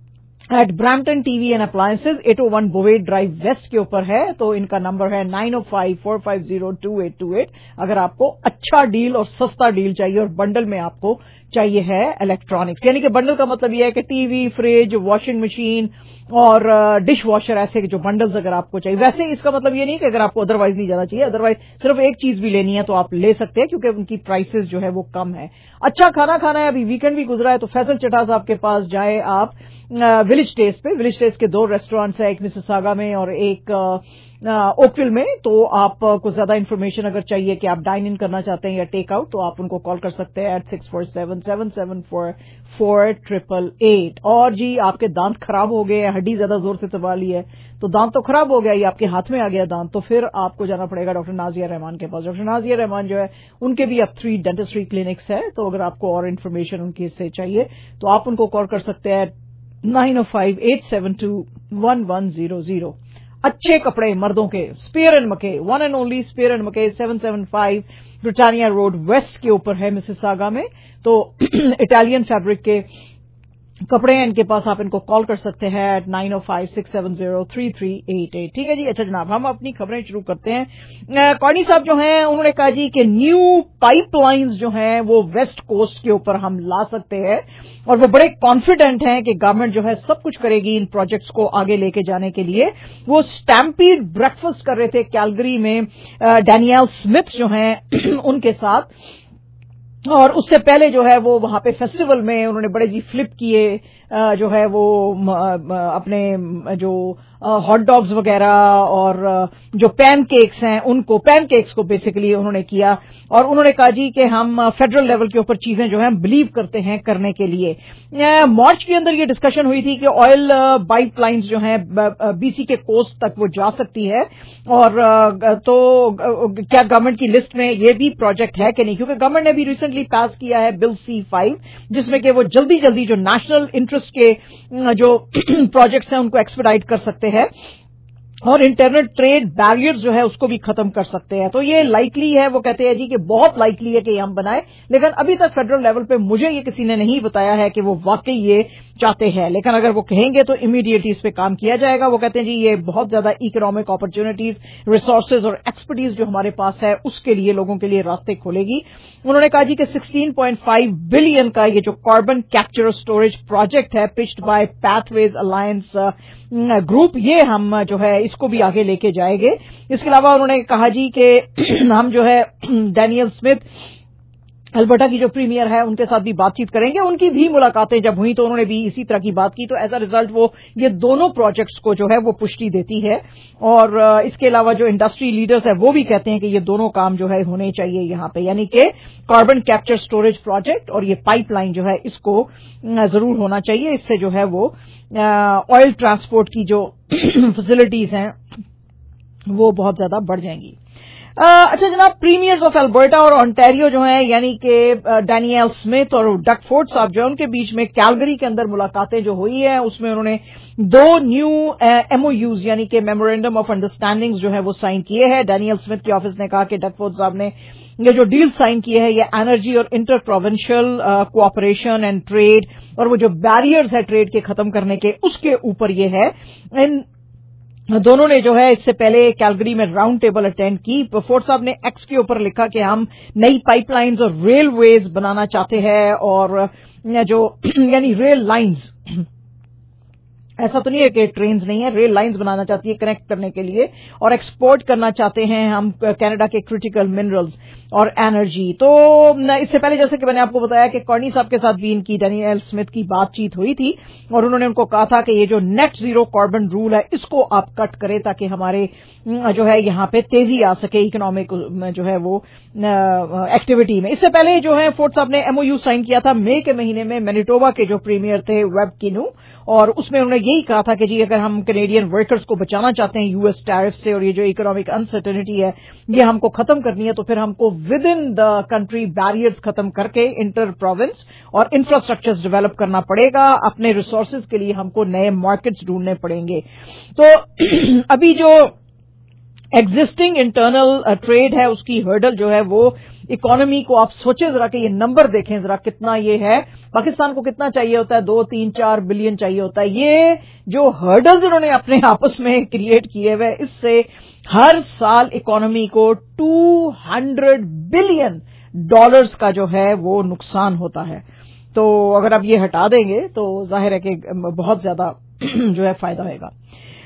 at Brampton TV and appliances, at O one Bovaird drive west کے اوپر ہے. تو ان کا نمبر ہے nine O five four five zero two eight two eight. اگر آپ کو اچھا ڈیل اور سستا ڈیل چاہیے, اور بنڈل میں آپ کو چاہیے ہے الیکٹرانکس, یعنی کہ بنڈل کا مطلب یہ ہے کہ TV, fridge, washing machine اور ڈش واشر, ایسے جو بنڈلز اگر آپ کو چاہیے. ویسے اس کا مطلب یہ نہیں کہ اگر آپ کو ادروائز نہیں جانا چاہیے, ادروائز صرف ایک چیز بھی لینی ہے تو آپ لے سکتے ہیں, کیونکہ ان کی پرائسز جو ہے وہ کم ہے. اچھا کھانا کھانا ہے, ابھی ویکینڈ بھی گزرا ہے, تو فیصل چٹھا صاحب کے پاس جائے آپ ولیج ٹیسٹ پہ. ولیج ٹیسٹ کے دو ریسٹورینٹس ہیں, ایک مسیساگا میں اور ایک اوکویل میں. تو آپ کو زیادہ انفارمیشن اگر چاہیے کہ آپ ڈائن ان کرنا چاہتے ہیں یا ٹیک آؤٹ, تو آپ ان کو کال کر سکتے ہیں at six four seven seven seven four four triple eight. اور جی آپ کے دانت خراب ہو گئے, ہڈی زیادہ زور سے دبا لی ہے, تو دانت تو خراب ہو گیا, یہ آپ کے ہاتھ میں آ گیا دانت, تو پھر آپ کو جانا پڑے گا ڈاکٹر نازیہ رحمان کے پاس. ڈاکٹر نازیہ رحمان جو ہے ان کے بھی اب تھری ڈینٹسٹری کلینکس ہے, تو اگر آپ کو اور انفارمیشن ان کی سے چاہیے تو آپ ان کو کال کر سکتے ہیں nine O five eight seven two one one zero zero. اچھے کپڑے مردوں کے, Spear and Mackay, one and only Spear and Mackay, seven seven five Britannia road west کے اوپر ہے مسیساگا میں. تو اٹالین فیبرک کے کپڑے ہیں ان کے پاس, آپ ان کو کال کر سکتے ہیں eight nine O five six seven zero three three eight eight. ٹھیک ہے جی. اچھا جناب, ہم اپنی خبریں شروع کرتے ہیں. کارنی صاحب جو ہیں انہوں نے کہا جی کہ نیو پائپ لائنز جو ہیں وہ ویسٹ کوسٹ کے اوپر ہم لا سکتے ہیں, اور وہ بڑے کانفیڈنٹ ہیں کہ گورنمنٹ جو ہے سب کچھ کرے گی ان پروجیکٹس کو آگے لے کے جانے کے لیے. وہ اسٹیمپیڈ بریکفاسٹ کر رہے تھے کیلگری میں ڈینیل سمتھ جو ہیں ان کے ساتھ, اور اس سے پہلے جو ہے وہ وہاں پہ فیسٹیول میں انہوں نے بڑے جی فلپ کیے, جو ہے وہ اپنے جو ہاٹ ڈاگز وغیرہ اور جو پین کیکس ہیں ان کو پین کیکس کو بیسیکلی انہوں نے کیا اور انہوں نے کہا جی کہ ہم فیڈرل لیول کے اوپر چیزیں جو ہیں بلیو کرتے ہیں کرنے کے لیے. مارچ کے اندر یہ ڈسکشن ہوئی تھی کہ آئل پائپ لائنز جو ہیں بی سی کے کوسٹ تک وہ جا سکتی ہے اور تو کیا گورنمنٹ کی لسٹ میں یہ بھی پروجیکٹ ہے کہ نہیں, کیونکہ گورنمنٹ نے بھی ریسنٹلی پاس کیا ہے بل سی فائیو جس میں کہ وہ جلدی جلدی جو نیشنل انٹرسٹ کے جو پروجیکٹس ہیں ان کو ایکسپیڈائٹ کر سکتے ہیں اور انٹرنل ٹریڈ بیریئرز جو ہے اس کو بھی ختم کر سکتے ہیں. تو یہ لائکلی ہے, وہ کہتے ہیں جی کہ بہت لائکلی ہے کہ یہ ہم بنائیں, لیکن ابھی تک فیڈرل لیول پہ مجھے یہ کسی نے نہیں بتایا ہے کہ وہ واقعی یہ چاہتے ہیں, لیکن اگر وہ کہیں گے تو امیڈیٹلی اس پہ کام کیا جائے گا. وہ کہتے ہیں جی یہ بہت زیادہ اکنامک اپرچونٹیز, ریسورسز اور ایکسپرٹیز جو ہمارے پاس ہے اس کے لیے لوگوں کے لیے راستے کھولے گی. انہوں نے کہا جی کہ سکسٹین پوائنٹ فائیو بلین کا یہ جو کاربن کیپچر اور اسٹوریج پروجیکٹ ہے pitched by Pathways alliance group, یہ ہم جو ہے اس کو بھی آگے لے کے جائیں گے. اس کے علاوہ انہوں نے کہا جی کہ ہم جو ہے ڈینیل اسمتھ البرٹا کی جو پریمیئر ہے ان کے ساتھ بھی بات چیت کریں گے. ان کی بھی ملاقاتیں جب ہوئی تو انہوں نے بھی اسی طرح کی بات کی, تو ایز اے ریزلٹ وہ یہ دونوں پروجیکٹس کو جو ہے وہ پشٹی دیتی ہے. اور اس کے علاوہ جو انڈسٹری لیڈرز ہیں وہ بھی کہتے ہیں کہ یہ دونوں کام جو ہے ہونے چاہیے یہاں پہ, یعنی کہ کاربن کیپچر اسٹوریج پروجیکٹ اور یہ پائپ لائن جو ہے اس کو ضرور ہونا چاہیے. اس سے جو ہے وہ آئل ٹرانسپورٹ کی جو فیسلٹیز ہیں وہ بہت زیادہ بڑھ جائیں گی. اچھا جناب, پریمیئرز آف البرٹا اور آنٹیریو جو ہیں یعنی کہ ڈینیل اسمتھ اور ڈک فورڈ صاحب جو ہیں ان کے بیچ میں کیلگری کے اندر ملاقاتیں جو ہوئی ہیں اس میں انہوں نے دو نیو ایم او یوز یعنی کہ میمورینڈم آف انڈرسٹینڈنگ جو ہے وہ سائن کیے ہیں. ڈینیل اسمتھ کے آفس نے کہا کہ ڈک فورڈ صاحب نے یہ جو ڈیل سائن کیے ہیں یہ انرجی اور interprovincial cooperation and trade اور وہ جو بیریئرز ہے ٹریڈ کے ختم کرنے کے اس کے اوپر یہ ہے. ان دونوں نے جو ہے اس سے پہلے کیلگری میں راؤنڈ ٹیبل اٹینڈ کی. فورڈ صاحب نے ایکس کے اوپر لکھا کہ ہم نئی پائپ لائنز اور ریل ویز بنانا چاہتے ہیں اور جو یعنی ریل لائنز, ایسا تو نہیں ہے کہ ٹرینز نہیں ہے, ریل لائنز بنانا چاہتی ہے کنیکٹ کرنے کے لیے اور ایکسپورٹ کرنا چاہتے ہیں ہم کینیڈا کے کریٹیکل منرلز اور انرجی. تو اس سے پہلے جیسے کہ میں نے آپ کو بتایا کہ کارنی صاحب کے ساتھ بھی ان کی ڈینیل اسمتھ کی بات چیت ہوئی تھی اور انہوں نے ان کو کہا تھا کہ یہ جو نیٹ زیرو کاربن رول ہے اس کو آپ کٹ کریں تاکہ ہمارے جو ہے یہاں پہ تیزی آ سکے اکنامک جو ہے وہ ایکٹیویٹی میں. اس سے پہلے جو ہے فورڈ صاحب نے ایم او یو سائن کیا تھا مئی کے مہینے میں مینیٹوبا کے جو پریمیئر تھے ویب کینو, اور اس میں انہوں نے یہی کہا تھا کہ جی اگر ہم کینیڈین ورکرز کو بچانا چاہتے ہیں یو ایس ٹیرف سے اور یہ جو اکنامک انسرٹنٹی ہے یہ ہم کو ختم کرنی ہے تو پھر ہم کو within the country barriers ختم کر کے انٹر پروونس اور انفراسٹرکچرز ڈیولپ کرنا پڑے گا. اپنے ریسورسز کے لیے ہم کو نئے مارکیٹس ڈھونڈنے پڑیں گے. تو ابھی جو ایگزسٹنگ انٹرنل ٹریڈ ہے اس کی ہرڈل جو ہے وہ اکانومی کو آپ سوچیں ذرا کہ یہ نمبر دیکھیں ذرا کتنا یہ ہے. پاکستان کو کتنا چاہیے ہوتا ہے, دو تین چار بلین چاہیے ہوتا ہے. یہ جو ہرڈلز انہوں نے اپنے آپس میں کریٹ کیے ہوئے اس سے ہر سال اکانومی کو ٹو ہنڈریڈ بلین ڈالرز کا جو ہے وہ نقصان ہوتا ہے. تو اگر آپ یہ ہٹا دیں گے تو ظاہر ہے کہ بہت زیادہ جو ہے فائدہ ہوئے گا.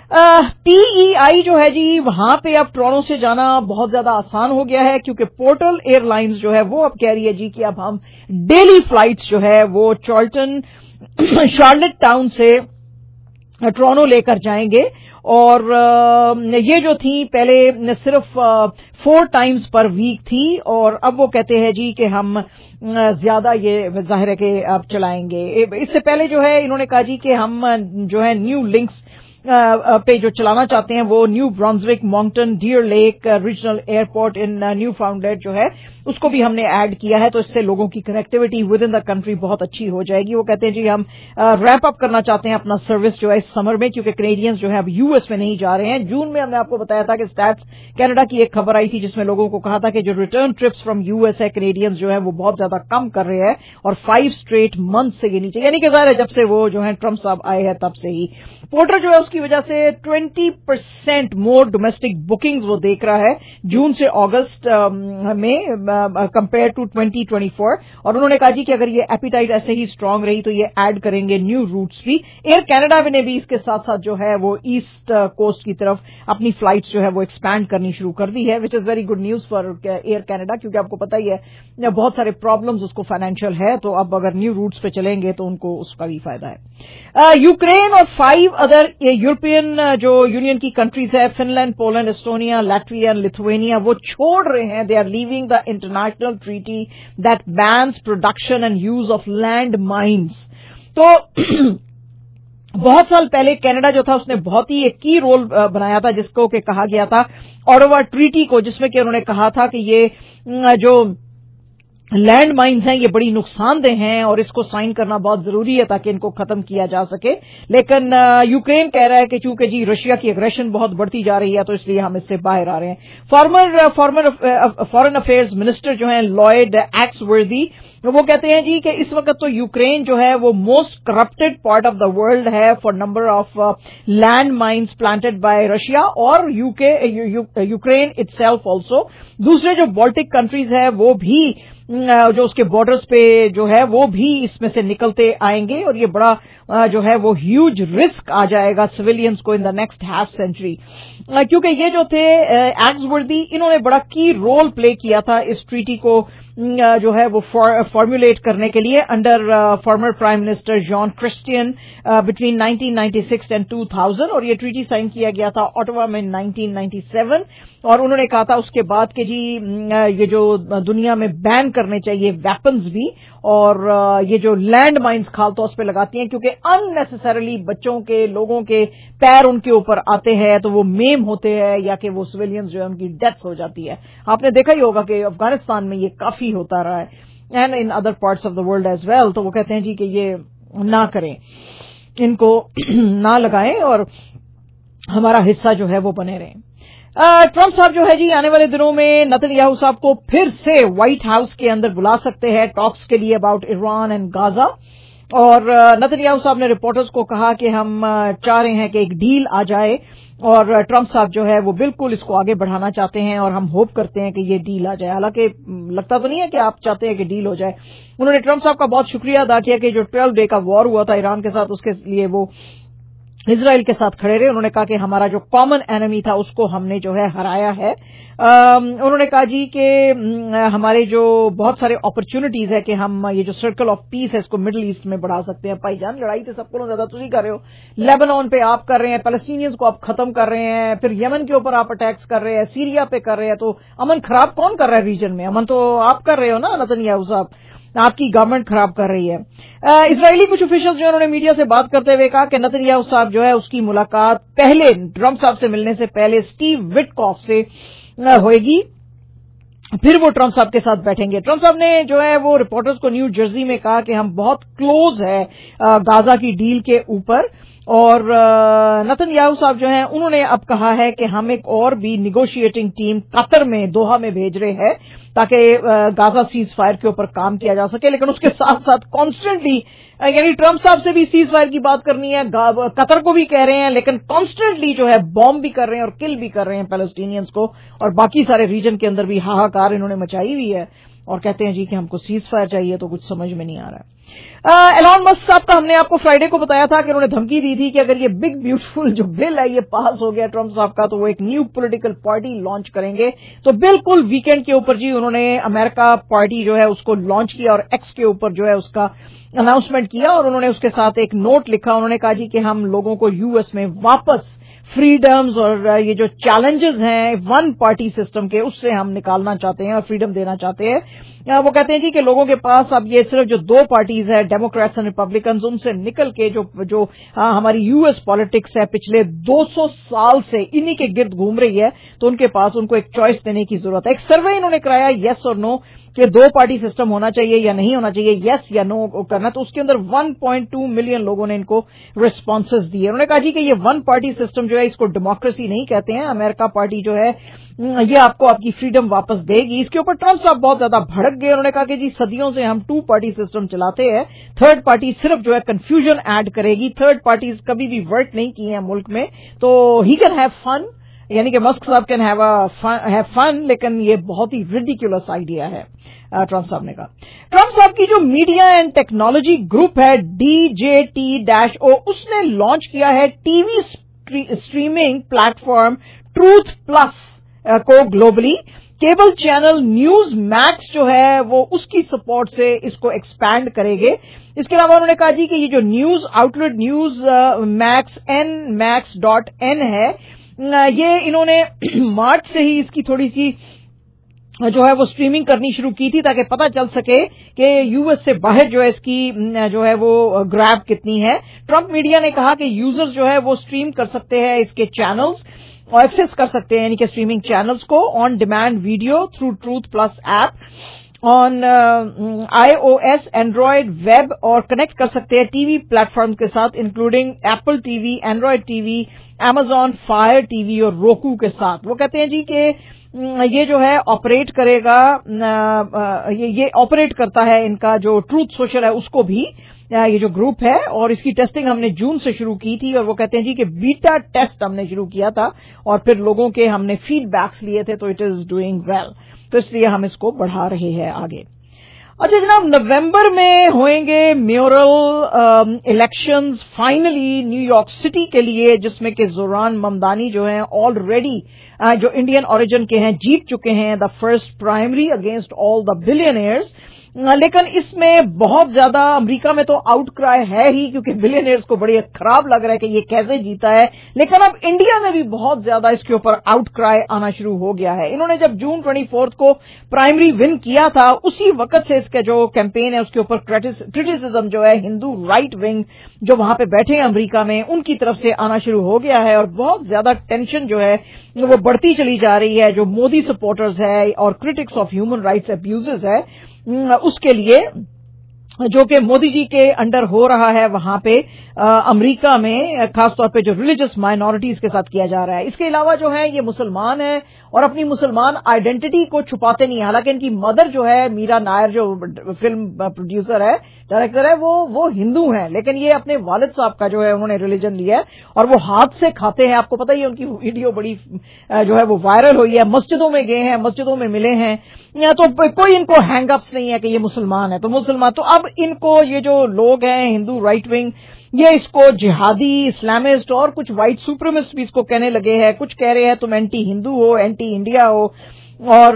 پی ای آئی جو ہے جی وہاں پہ اب ٹورانٹو سے جانا بہت زیادہ آسان ہو گیا ہے کیونکہ پورٹل ایئر لائنز جو ہے وہ اب کہہ رہی ہے جی کہ اب ہم ڈیلی فلائٹس جو ہے وہ چارلٹن شارلٹ ٹاؤن سے ٹورانٹو لے کر جائیں گے. اور یہ جو تھی پہلے صرف فور ٹائمز پر ویک تھی اور اب وہ کہتے ہیں جی کہ ہم زیادہ یہ ظاہر ہے کہ اب چلائیں گے. اس سے پہلے جو ہے انہوں نے کہا جی کہ ہم جو ہے نیو لنکس پہ جو چلانا چاہتے ہیں وہ New Brunswick Moncton Deer Lake regional airport in Newfoundland جو ہے اس کو بھی ہم نے ایڈ کیا ہے. تو اس سے لوگوں کی connectivity within the country بہت اچھی ہو جائے گی. وہ کہتے ہیں جی ہم ریپ اپ کرنا چاہتے ہیں اپنا سروس جو ہے اس سمر میں کیونکہ کینیڈینز جو ہے اب یو ایس میں نہیں جا رہے ہیں. جون میں ہم نے آپ کو بتایا تھا کہ اسٹیٹس کینیڈا کی ایک خبر آئی تھی جس میں لوگوں کو کہا تھا کہ جو return trips from US ہے کینیڈینز جو ہے وہ بہت زیادہ کم کر رہے ہیں اور فائیو اسٹریٹ منتھ سے یہ نیچے, یعنی کہ ظاہر ہے جب سے وہ جو ہے ٹرمپ صاحب آئے ہیں تب سے ہی. پورٹر جو ہے اس کی وجہ سے twenty percent more domestic bookings وہ دیکھ رہا ہے جون سے اگست میں compare to twenty twenty four. اور انہوں نے کہا جی کہ اگر یہ ایپیٹائٹ ایسے ہی اسٹرانگ رہی تو یہ ایڈ کریں گے نیو روٹس بھی. ایئر کینیڈا نے بھی اس کے ساتھ ساتھ جو ہے وہ ایسٹ کوسٹ کی طرف اپنی فلائٹس جو ہے وہ ایکسپینڈ کرنی شروع کر دی ہے which is very good news for Air Canada کیونکہ آپ کو پتہ ہی ہے بہت سارے پرابلمز اس کو فائنینشیل ہے. تو اب اگر نیو روٹس پہ چلیں گے تو ان کو اس کا بھی فائدہ ہے. یوکرین اور فائیو ادر यूरोपियन जो यूनियन की कंट्रीज है, Finland, Poland, Estonia, Latvia, Lithuania, वो छोड़ रहे हैं. They are leaving the international treaty that bans production and use of land mines. तो बहुत साल पहले कनाडा जो था उसने बहुत ही एक की रोल बनाया था जिसको कि कहा गया था ऑटोवा ट्रीटी को, जिसमें कि उन्होंने कहा था कि ये जो लैंड माइन्स हैं ये बड़ी नुकसानदेह हैं और इसको साइन करना बहुत जरूरी है ताकि इनको खत्म किया जा सके. लेकिन यूक्रेन कह रहा है कि चूंकि जी रशिया की एग्रेशन बहुत बढ़ती जा रही है तो इसलिए हम इससे बाहर आ रहे हैं. Former former foreign affairs minister जो हैं लॉयड एक्सवर्दी, वो कहते हैं जी कि इस वक्त तो यूक्रेन जो है वो most corrupted part of the world है for number of land mines planted by Russia और यूके यूक्रेन इटसेल्फ ऑल्सो. दूसरे जो बाल्टिक कंट्रीज है वो भी जो उसके बॉर्डर्स पे जो है वो भी इसमें से निकलते आएंगे और ये बड़ा जो है वो ह्यूज रिस्क आ जाएगा सिविलियंस को in the next half century. क्योंकि ये जो थे एक्सवर्दी, इन्होंने बड़ा की रोल प्ले किया था इस ट्रीटी को जो है वो फॉर्मुलेट करने के लिए under former prime minister John Chretien between nineteen ninety six and two thousand. और ये ट्रीटी साइन किया गया था ऑटोवा में नाइनटीन नाइंटी सेवन. और उन्होंने कहा था उसके बाद कि जी ये जो दुनिया में बैन करने चाहिए वेपन्स भी, और ये जो लैंड माइन्स खाल तौर पे लगाती हैं क्योंकि अननेसेसरली बच्चों के, लोगों के पैर उनके ऊपर आते हैं तो वो मेम होते हैं या कि वो सिविलियंस जो है उनकी डेथ्स हो जाती है. आपने देखा ही होगा कि अफगानिस्तान में ये काफी होता रहा है and in other parts of the world as well. तो वो कहते हैं जी कि ये ना करें, इनको ना लगाएं और हमारा हिस्सा जो है वो बने रहें. ट्रंप साहब जो है जी आने वाले दिनों में नेतन्याहू साहब को फिर से व्हाइट हाउस के अंदर बुला सकते हैं टॉक्स के लिए अबाउट ईरान एंड गाजा. और नेतन्याहू साहब ने रिपोर्टर्स को कहा कि हम चाह रहे हैं कि एक डील आ जाए और ट्रंप साहब जो है वो बिल्कुल इसको आगे बढ़ाना चाहते हैं और हम होप करते हैं कि ये डील आ जाए. हालांकि लगता तो नहीं है कि आप चाहते हैं कि डील हो जाए. उन्होंने ट्रंप साहब का बहुत शुक्रिया अदा किया कि जो ट्वेल्व डे का वॉर हुआ था ईरान के साथ उसके लिए वो इजराइल के साथ खड़े रहे. उन्होंने कहा कि हमारा जो कॉमन एनिमी था उसको हमने जो है हराया है. उन्होंने कहा जी कि हमारे जो बहुत सारे अपॉर्चुनिटीज है कि हम ये जो सर्कल ऑफ पीस है इसको मिडिल ईस्ट में बढ़ा सकते हैं. भाईजान लड़ाई तो सबको ज्यादा तुम ही कर रहे हो. लेबनान पे आप कर रहे हैं, पैलेस्टीनियंस को आप खत्म कर रहे हैं, फिर यमन के ऊपर आप अटैक्स कर रहे हैं, सीरिया पे कर रहे हैं. तो अमन खराब कौन कर रहा है रीजन में? अमन तो आप कर रहे हो ना नेतन्याहू साहब, आपकी गवर्नमेंट खराब कर रही है. इजरायली कुछ ऑफिशियल्स जो उन्होंने मीडिया से बात करते हुए कहा कि नेतन्याहू साहब जो है उसकी मुलाकात पहले ट्रंप साहब से मिलने से पहले स्टीव विटकॉफ से होगी, फिर वो ट्रंप साहब के साथ बैठेंगे. ट्रंप साहब ने जो है वो रिपोर्टर्स को न्यू जर्सी में कहा कि हम बहुत क्लोज है गाजा की डील के ऊपर. और नेतन्याहू साहब जो हैं उन्होंने अब कहा है कि हम एक और भी निगोशिएटिंग टीम कतर में दोहा में भेज रहे हैं ताकि गाजा सीज फायर के ऊपर काम किया जा सके. लेकिन उसके साथ साथ कॉन्स्टेंटली यानी ट्रंप साहब से भी सीज फायर की बात करनी है, कतर को भी कह रहे हैं, लेकिन कॉन्स्टेंटली जो है बॉम्ब भी कर रहे हैं और किल भी कर रहे हैं पैलेस्टीनियंस को. और बाकी सारे रीजन के अंदर भी हाहाकार इन्होंने मचाई हुई है और कहते हैं जी कि हमको सीज फायर चाहिए. तो कुछ समझ में नहीं आ रहा है. एलॉन मस्क साहब का हमने आपको फ्राइडे को बताया था कि उन्होंने धमकी दी थी कि अगर ये बिग ब्यूटीफुल जो बिल है ये पास हो गया ट्रंप साहब का तो वो एक न्यू पॉलिटिकल पार्टी लॉन्च करेंगे. तो बिल्कुल वीकेंड के ऊपर जी उन्होंने अमेरिका पार्टी जो है उसको लॉन्च किया और एक्स के ऊपर जो है उसका अनाउंसमेंट किया. और उन्होंने उसके साथ एक नोट लिखा. उन्होंने कहा जी कि हम लोगों को यूएस में वापस फ्रीडम्स और ये जो चैलेंजेस हैं वन पार्टी सिस्टम के उससे हम निकालना चाहते हैं और फ्रीडम देना चाहते हैं. वो कहते हैं जी कि लोगों के पास अब ये सिर्फ जो दो पार्टीज है डेमोक्रेट्स एंड रिपब्लिकन्स उनसे निकल के जो जो हाँ, हमारी यूएस पॉलिटिक्स है पिछले दो सौ साल से इन्हीं के गिर्द घूम रही है. तो उनके पास उनको एक चॉइस देने की जरूरत है. एक सर्वे इन्होंने कराया येस और नो कि दो पार्टी सिस्टम होना चाहिए या नहीं होना चाहिए, येस या नो करना. तो उसके अंदर वन पॉइंट टू मिलियन लोगों ने इनको रिस्पॉन्सेज दिए. उन्होंने कहा जी कि ये वन पार्टी सिस्टम जो है इसको डेमोक्रेसी नहीं कहते हैं. अमेरिका पार्टी जो है ये आपको आपकी फ्रीडम वापस देगी. इसके ऊपर ट्रंप साहब बहुत ज्यादा भड़क गए. उन्होंने कहा कि जी सदियों से हम टू पार्टी सिस्टम चलाते हैं, थर्ड पार्टी सिर्फ जो है कंफ्यूजन ऐड करेगी. थर्ड पार्टीज कभी भी वर्क नहीं की हैं मुल्क में. तो ही कैन हैव फन, यानी कि मस्क साहब कैन हैव हैव फन, लेकिन ये बहुत ही रिडिकुलस आइडिया है ट्रंप साहब ने कहा. ट्रंप साहब की जो मीडिया एंड टेक्नोलॉजी ग्रुप है डीजेटी ओ उसने लॉन्च किया है TV streaming platform Truth Plus को globally. Cable channel Newsmax جو ہے وہ اس کی سپورٹ سے اس کو ایکسپینڈ کرے گے. اس کے علاوہ انہوں نے کہا جی کہ یہ جو news outlet Newsmax N Max dot N ہے, یہ انہوں نے مارچ سے ہی اس کی تھوڑی سی جو ہے وہ اسٹریمنگ کرنی شروع کی تھی تاکہ پتہ چل سکے کہ یو ایس سے باہر جو ہے اس کی جو ہے وہ گریب کتنی ہے. ٹرمپ میڈیا نے کہا کہ یوزرز جو ہے وہ اسٹریم کر سکتے ہیں اس کے چینلز اور ایکسس کر سکتے ہیں یعنی کہ اسٹریمنگ چینلز کو on demand video through Truth Plus app on iOS Android web اور کنیکٹ کر سکتے ہیں ٹی وی پلیٹ فارم کے ساتھ including Apple TV, Android TV, Amazon Fire TV اور Roku کے ساتھ. وہ کہتے ہیں جی کہ یہ جو ہے آپریٹ کرے گا, یہ آپریٹ کرتا ہے ان کا جو ٹروتھ سوشل ہے اس کو بھی, یہ جو گروپ ہے, اور اس کی ٹیسٹنگ ہم نے جون سے شروع کی تھی اور وہ کہتے ہیں جی کہ بیٹا ٹیسٹ ہم نے شروع کیا تھا اور پھر لوگوں کے ہم نے فیڈ بیکس لیے تھے تو اٹ از ڈوئنگ ویل, تو اس لیے ہم اس کو بڑھا رہے ہیں آگے. اچھا جناب, نومبر میں ہوئیں گے mayoral elections finally New York City کے لیے, جس میں کہ زوران ممدانی جو ہیں آلریڈی جو انڈین اوریجن کے ہیں جیت چکے ہیں the first primary against all the billionaires. لیکن اس میں بہت زیادہ امریکہ میں تو آؤٹ کرائے ہے ہی کیونکہ بلینئرز کو بڑی خراب لگ رہا ہے کہ یہ کیسے جیتا ہے, لیکن اب انڈیا میں بھی بہت زیادہ اس کے اوپر آؤٹ کرائے آنا شروع ہو گیا ہے. انہوں نے جب جون ٹوئنٹی فورتھ کو پرائمری ون کیا تھا اسی وقت سے اس کا جو کیمپین ہے اس کے اوپر کرٹیسزم جو ہے ہندو رائٹ ونگ جو وہاں پہ بیٹھے ہیں امریکہ میں ان کی طرف سے آنا شروع ہو گیا ہے اور بہت زیادہ ٹینشن جو ہے وہ بڑھتی چلی جا رہی ہے. جو مودی سپورٹرز ہے اور critics of human rights abuses ہے اس کے لیے جو کہ مودی جی کے انڈر ہو رہا ہے وہاں پہ امریکہ میں, خاص طور پہ جو ریلیجس مائنورٹیز کے ساتھ کیا جا رہا ہے. اس کے علاوہ جو ہے یہ مسلمان ہیں اور اپنی مسلمان آئیڈینٹی کو چھپاتے نہیں, حالانکہ ان کی مدر جو ہے میرا نائر جو فلم پروڈیوسر ہے ڈائریکٹر ہے وہ وہ ہندو ہیں, لیکن یہ اپنے والد صاحب کا جو ہے انہوں نے ریلیجن لیا ہے اور وہ ہاتھ سے کھاتے ہیں. آپ کو پتہ ہی ہے ان کی ویڈیو بڑی جو ہے وہ وائرل ہوئی ہے, مسجدوں میں گئے ہیں, مسجدوں میں ملے ہیں, تو کوئی ان کو ہینگ اپس نہیں ہے کہ یہ مسلمان ہے تو مسلمان. تو اب ان کو یہ جو لوگ ہیں ہندو رائٹ ونگ یہ اس کو جہادی اسلامسٹ اور کچھ وائٹ سپریمسٹ بھی اس کو کہنے لگے ہیں. کچھ کہہ رہے ہیں تم اینٹی ہندو ہو, اینٹی انڈیا ہو, اور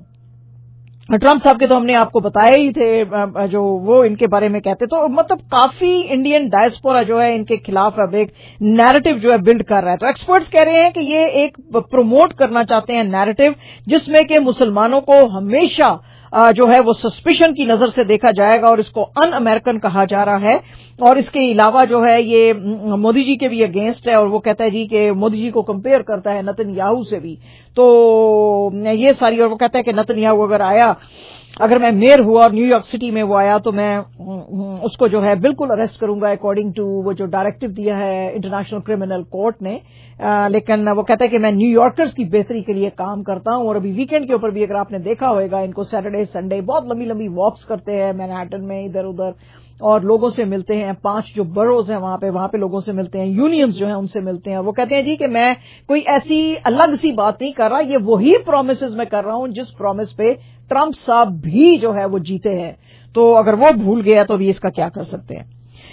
ٹرمپ صاحب کے تو ہم نے آپ کو بتایا ہی تھے جو وہ ان کے بارے میں کہتے. تو مطلب کافی انڈین ڈائسپورا جو ہے ان کے خلاف اب ایک نیریٹو جو ہے بلڈ کر رہا ہے. تو ایکسپرٹس کہہ رہے ہیں کہ یہ ایک پروموٹ کرنا چاہتے ہیں نیریٹو جس میں کہ مسلمانوں کو ہمیشہ جو ہے وہ سسپیشن کی نظر سے دیکھا جائے گا اور اس کو ان امریکن کہا جا رہا ہے. اور اس کے علاوہ جو ہے یہ مودی جی کے بھی اگینسٹ ہے اور وہ کہتا ہے جی کہ مودی جی کو کمپیئر کرتا ہے نتن یاہو سے بھی. تو یہ ساری, اور وہ کہتا ہے کہ نتن یاہو اگر آیا, اگر میں میئر ہوا اور نیو یارک سٹی میں وہ آیا تو میں اس کو جو ہے بالکل اریسٹ کروں گا اکارڈنگ ٹو وہ جو ڈائریکٹو دیا ہے انٹرنیشنل کرمنل کورٹ نے. آ, لیکن وہ کہتا ہے کہ میں نیو یارکرز کی بہتری کے لیے کام کرتا ہوں. اور ابھی ویکینڈ کے اوپر بھی اگر آپ نے دیکھا ہوئے گا ان کو سیٹرڈے سنڈے بہت لمبی لمبی واکس کرتے ہیں مینہٹن میں ادھر ادھر اور لوگوں سے ملتے ہیں. پانچ جو بروز ہیں وہاں پہ وہاں پہ لوگوں سے ملتے ہیں, یونینز جو ہیں ان سے ملتے ہیں. وہ کہتے ہیں جی کہ میں کوئی ایسی الگ سی بات نہیں کر رہا, یہ وہی پرومسز میں کر رہا ہوں جس پرومس پہ ٹرمپ صاحب بھی جو ہے وہ جیتے ہیں. تو اگر وہ بھول گیا تو ابھی اس کا کیا کر سکتے ہیں.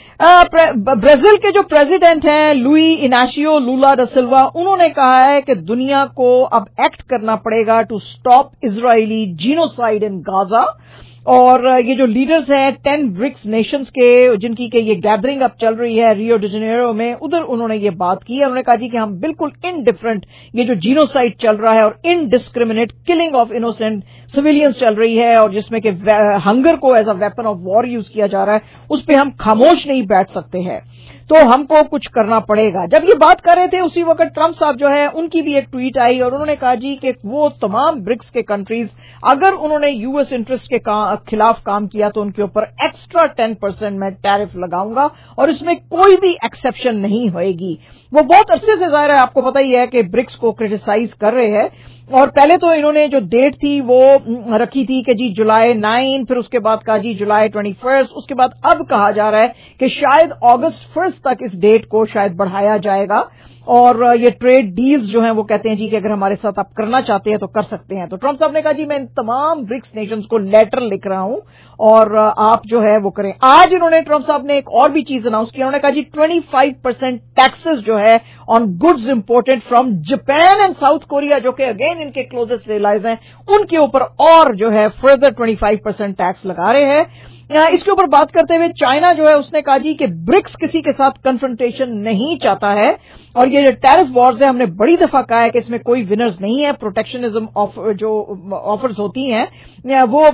برازیل کے جو پریزیڈنٹ ہیں لوئی اناشیو لولا ڈا سلوا, انہوں نے کہا ہے کہ دنیا کو اب ایکٹ کرنا پڑے گا to stop Israeli genocide in Gaza. اور یہ جو لیڈرز ہیں ٹین برکس نیشنز کے جن کی کہ یہ گیدرنگ اب چل رہی ہے ریو ڈی جنیرو میں, ادھر انہوں نے یہ بات کی ہے. انہوں نے کہا جی کہ ہم بالکل انڈیفرنٹ, یہ جو جینوسائیڈ چل رہا ہے اور indiscriminate killing of innocent civilians چل رہی ہے اور جس میں کہ ہنگر کو as a weapon of war use کیا جا رہا ہے, اس پہ ہم خاموش نہیں بیٹھ سکتے ہیں, تو ہم کو کچھ کرنا پڑے گا. جب یہ بات کر رہے تھے اسی وقت ٹرمپ صاحب جو ہے ان کی بھی ایک ٹویٹ آئی اور انہوں نے کہا جی کہ وہ تمام برکس کے کنٹریز اگر انہوں نے یو ایس انٹرسٹ کے خلاف کام کیا تو ان کے اوپر ایکسٹرا ٹین پرسینٹ میں ٹیرف لگاؤں گا اور اس میں کوئی بھی ایکسیپشن نہیں ہوئے گی. وہ بہت عرصے سے ظاہر ہے آپ کو پتہ ہی ہے کہ برکس کو کرٹیسائز کر رہے ہیں اور پہلے تو انہوں نے جو ڈیٹ تھی وہ رکھی تھی کہ جی جولائی نائن, پھر اس کے بعد کہا جی جولائی ٹوئنٹی فرسٹ, اس کے بعد اب अब कहा जा रहा है कि शायद अगस्त फर्स्ट तक इस डेट को शायद बढ़ाया जाएगा और ये ट्रेड डील्स जो हैं वो कहते हैं जी कि अगर हमारे साथ आप करना चाहते हैं तो कर सकते हैं। तो ट्रंप साहब ने कहा जी मैं इन तमाम ब्रिक्स नेशंस को लेटर लिख रहा हूं और आप जो है वो करें। आज इन्होंने ट्रंप साहब ने एक और भी चीज अनाउंस किया, उन्होंने कहा जी पच्चीस परसेंट टैक्सेस जो है on goods imported from Japan and South Korea, जो कि अगेन इनके क्लोजेस्ट एलाइज हैं, उनके ऊपर और जो है फर्दर पच्चीस परसेंट टैक्स लगा रहे हैं। इसके ऊपर बात करते हुए चाइना जो है उसने कहा जी कि ब्रिक्स किसी के साथ कन्फ्रंटेशन नहीं चाहता है और ये जो टैरिफ वॉर्स है हमने बड़ी दफा कहा है कि इसमें कोई विनर्स नहीं है। प्रोटेक्शनिज्म ऑफ जो ऑफर्स होती हैं वो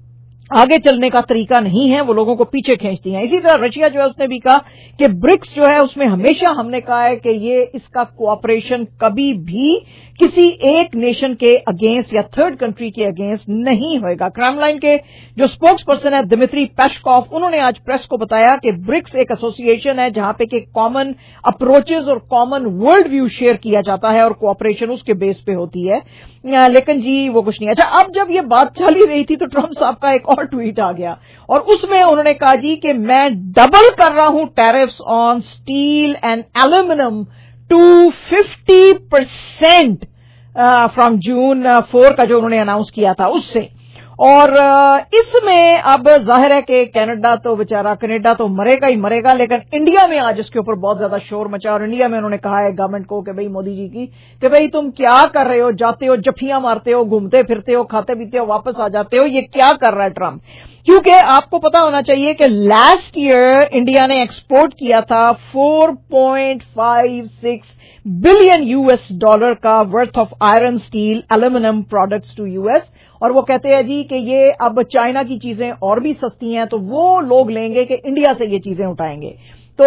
आगे चलने का तरीका नहीं है, वो लोगों को पीछे खींचती हैं। इसी तरह रशिया जो है उसने भी कहा कि ब्रिक्स जो है उसमें हमेशा हमने कहा है कि ये इसका कोऑपरेशन कभी भी किसी एक नेशन के अगेंस्ट या थर्ड कंट्री के अगेंस्ट नहीं होएगा। क्रेमलिन के जो स्पोक्स पर्सन है दिमित्री पेस्कोव, उन्होंने आज प्रेस को बताया कि ब्रिक्स एक एसोसिएशन है जहां पे कि कॉमन अप्रोचेस और कॉमन वर्ल्ड व्यू शेयर किया जाता है और कोऑपरेशन उसके बेस पे होती है, लेकिन जी वो कुछ नहीं। अच्छा, अब जब ये बात चल ही रही थी तो ट्रंप साहब का एक और ट्वीट आ गया और उसमें उन्होंने कहा जी कि मैं डबल कर रहा हूं tariffs on steel and aluminium to fifty percent from June four का जो उन्होंने अनाउंस किया था उससे। और इसमें अब जाहिर है कि कनाडा तो बेचारा कनाडा तो मरेगा ही मरेगा, लेकिन इंडिया में आज इसके ऊपर बहुत ज्यादा शोर मचा और इंडिया में उन्होंने कहा है गवर्नमेंट को कि भाई मोदी जी की कि भाई तुम क्या कर रहे हो, जाते हो जफियां मारते हो, घूमते फिरते हो, खाते पीते हो, वापस आ जाते हो, ये क्या कर रहा है ट्रंप। क्योंकि आपको पता होना चाहिए कि लास्ट ईयर इंडिया ने एक्सपोर्ट किया था four point five six billion US dollar का worth of iron, steel, aluminium products to US, और वो कहते हैं जी कि ये अब चाइना की चीजें और भी सस्ती हैं तो वो लोग लेंगे कि इंडिया से ये चीजें उठाएंगे। तो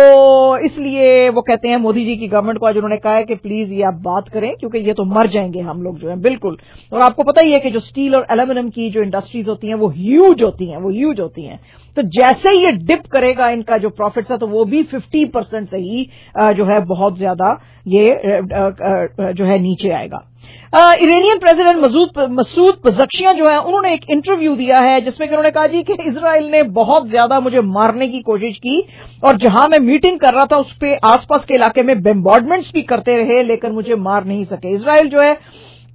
इसलिए वो कहते हैं मोदी जी की गवर्नमेंट को आज उन्होंने कहा है कि प्लीज ये आप बात करें क्योंकि ये तो मर जाएंगे हम लोग जो है बिल्कुल। और आपको पता ही है कि जो स्टील और एल्यूमिनियम की जो इंडस्ट्रीज होती हैं वो ह्यूज होती हैं, वो ह्यूज होती हैं। तो जैसे ही ये डिप करेगा इनका जो प्रॉफिट्स है तो वो भी फिफ्टी परसेंट से ही जो है बहुत ज्यादा ये जो है नीचे आएगा। Iranian president Masoud Masoud Pezeshkian जो है उन्होंने एक इंटरव्यू दिया है जिसमें कि उन्होंने कहा जी कि इजराइल ने बहुत ज्यादा मुझे मारने की कोशिश की और जहां मैं मीटिंग कर रहा था उस पे आसपास के इलाके में बम्बार्डमेंट्स भी करते रहे लेकिन मुझे मार नहीं सके। इजराइल जो है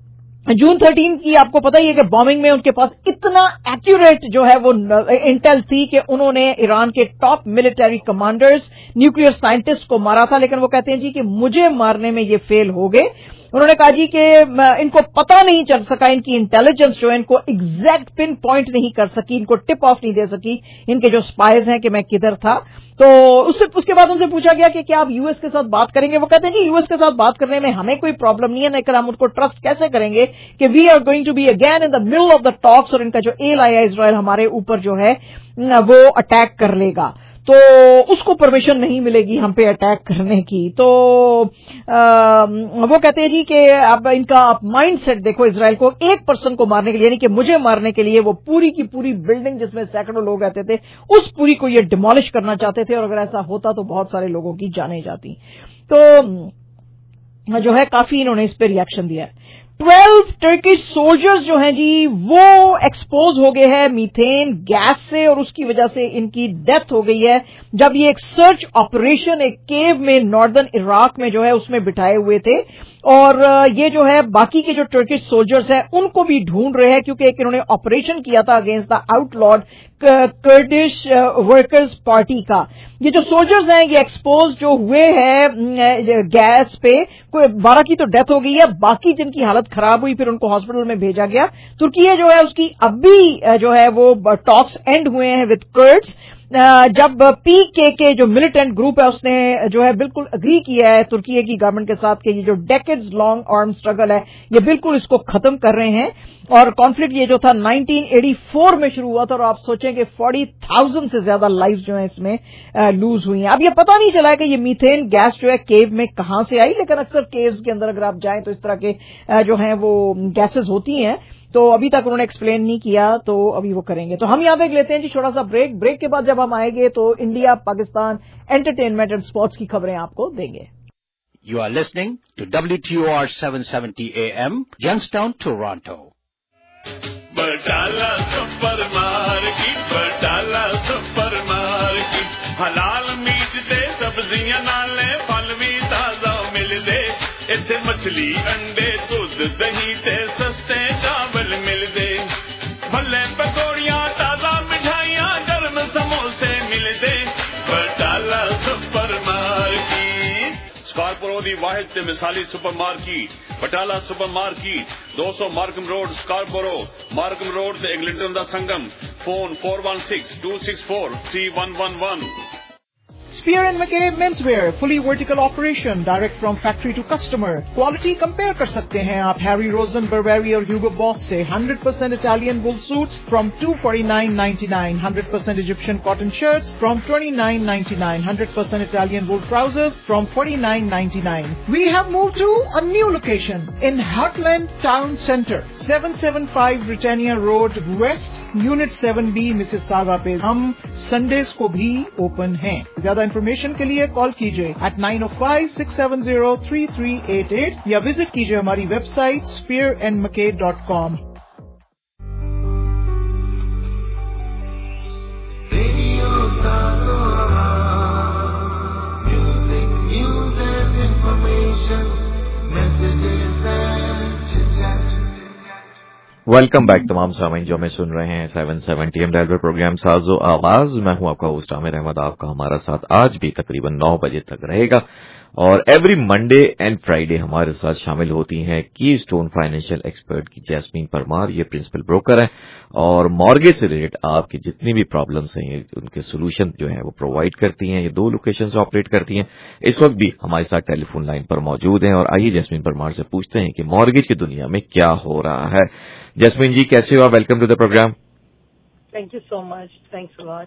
जून थर्टीन की आपको पता ही है कि बॉम्बिंग में उनके पास इतना एक्यूरेट जो है वो इंटेल थी कि उन्होंने ईरान के top military commanders, nuclear scientist को मारा था, लेकिन वो कहते हैं जी कि मुझे मारने में ये फेल हो गए। उन्होंने कहा जी कि इनको पता नहीं चल सका, इनकी इंटेलिजेंस जो है इनको एग्जैक्ट पिन पॉइंट नहीं कर सकी, इनको टिप ऑफ नहीं दे सकी इनके जो स्पाइज हैं कि मैं किधर था। तो उससे उसके बाद उनसे पूछा गया कि क्या आप यूएस के साथ बात करेंगे। वो कहते हैं जी यूएस के साथ बात करने में हमें कोई प्रॉब्लम नहीं है, लेकिन हम उनको ट्रस्ट कैसे करेंगे कि we are going to be again in the middle of the talks और इनका जो एल आई है इजराइल हमारे ऊपर जो है वो अटैक कर लेगा तो उसको परमिशन नहीं मिलेगी हम पे अटैक करने की। तो आ, वो कहते हैं जी कि अब इनका माइंड सेट देखो, इजराइल को एक पर्सन को मारने के लिए यानी कि मुझे मारने के लिए वो पूरी की पूरी बिल्डिंग जिसमें सैकड़ों लोग रहते थे उस पूरी को ये डिमोलिश करना चाहते थे और अगर ऐसा होता तो बहुत सारे लोगों की जानें जाती। तो जो है काफी इन्होंने इस पे रिएक्शन दिया है। ट्वेल्व टर्किश सोल्जर्स जो हैं जी वो एक्सपोज हो गए हैं मीथेन गैस से और उसकी वजह से इनकी डेथ हो गई है जब ये एक सर्च ऑपरेशन एक केव में नॉर्दर्न इराक में जो है उसमें बिठाए हुए थे। और ये जो है बाकी के जो टर्किश सोल्जर्स हैं उनको भी ढूंढ रहे हैं क्योंकि एक इन्होंने ऑपरेशन किया था against the outlawed Kurdish workers party का। ये जो सोल्जर्स हैं ये एक्सपोज जो हुए हैं गैस पे, बारह की तो डेथ हो गई है, बाकी जिनकी हालत खराब हुई फिर उनको हॉस्पिटल में भेजा गया। तुर्की जो है उसकी अभी जो है वो टॉक्स एंड हुए हैं विद कर्ड्स जब पीके के जो मिलिटेंट ग्रुप है उसने जो है बिल्कुल अग्री किया है तुर्की की गवर्नमेंट के साथ कि ये जो डेकेड्स लॉन्ग आर्म स्ट्रगल है ये बिल्कुल इसको खत्म कर रहे हैं। और कॉन्फ्लिक्ट ये जो था नाइनटीन एटी फोर में शुरू हुआ था और आप सोचें कि फोर्टी थाउजेंड से ज्यादा लाइफ जो है इसमें लूज हुई हैं। अब ये पता नहीं चला है कि ये मीथेन गैस जो है केव में कहां से आई, लेकिन अक्सर केव्स के अंदर अगर आप जाएं तो इस तरह के जो हैं वो गैसेज होती हैं। तो अभी तक उन्होंने एक्सप्लेन नहीं किया तो अभी वो करेंगे। तो हम यहां पे लेते हैं जी छोटा सा ब्रेक। ब्रेक के बाद जब हम आएंगे तो India Pakistan entertainment and sports की खबरें आपको देंगे। You are listening to W T O R seven seventy A M, Youngstown, Toronto. Badala Super Market, Badala Super Market. حلال میٹ دے سبزیاں نالے پھل بھی تازہ ملدے اتھے مچھلی انڈے دودھ دہی تے سستے چاول ملدے بھلے پکوڑیاں تازہ مٹھائیاں گرم سموسے ملدے بٹالہ سپر مارکیٹ سکارپورو دی واحد تے مثالی supermarket Batala supermarket دو سو Markham road Scarborough Markham road تے ایگلنٹن دا سنگم phone four one six two six four three one one one. Spear and Mackay Menswear, fully vertical operation, direct from factory to customer. Quality compare kar sakte hain aap Harry Rosen, Burberry or Hugo Boss se. one hundred percent Italian wool suits from two forty-nine ninety-nine, one hundred percent Egyptian cotton shirts from twenty-nine ninety-nine, one hundred percent Italian wool trousers from forty-nine ninety-nine. We have moved to a new location in Heartland Town Centre, seven seventy-five Britannia Road West, Unit seven B, Mississauga pe. Hum Sundays ko bhi open hain. zyada information کے لیے call کیجیے eight nine O five six seven zero three three eight eight یا visit کیجیے ہماری website Spear and Mackay dot com. Welcome back تمام سامعین جو ہمیں سن رہے ہیں سیون سیونٹی ایم ریلوے پروگرام ساز و آواز. میں ہوں آپ کا ہوسٹ عامر احمد. آپ کا ہمارا ساتھ آج بھی تقریباً نو بجے تک رہے گا اور ایوری منڈے اینڈ فرائیڈے ہمارے ساتھ شامل ہوتی ہیں کی اسٹون فائنینشیل ایکسپرٹ کی جیسمین پرمار. یہ پرنسپل بروکر ہیں اور مارگیج سے ریلیٹڈ آپ کی جتنی بھی پرابلمس ہیں ان کے سولوشن جو ہیں وہ پرووائڈ کرتی ہیں. یہ دو لوکیشن سے آپریٹ کرتی ہیں. اس وقت بھی ہمارے ساتھ ٹیلی فون لائن پر موجود ہیں اور آئیے جیسمین پرمار سے پوچھتے ہیں کہ مارگیج کی دنیا میں کیا ہو رہا ہے. جیسمین جی کیسے ہو؟ Welcome to the program. Thank you so much. Thanks a lot.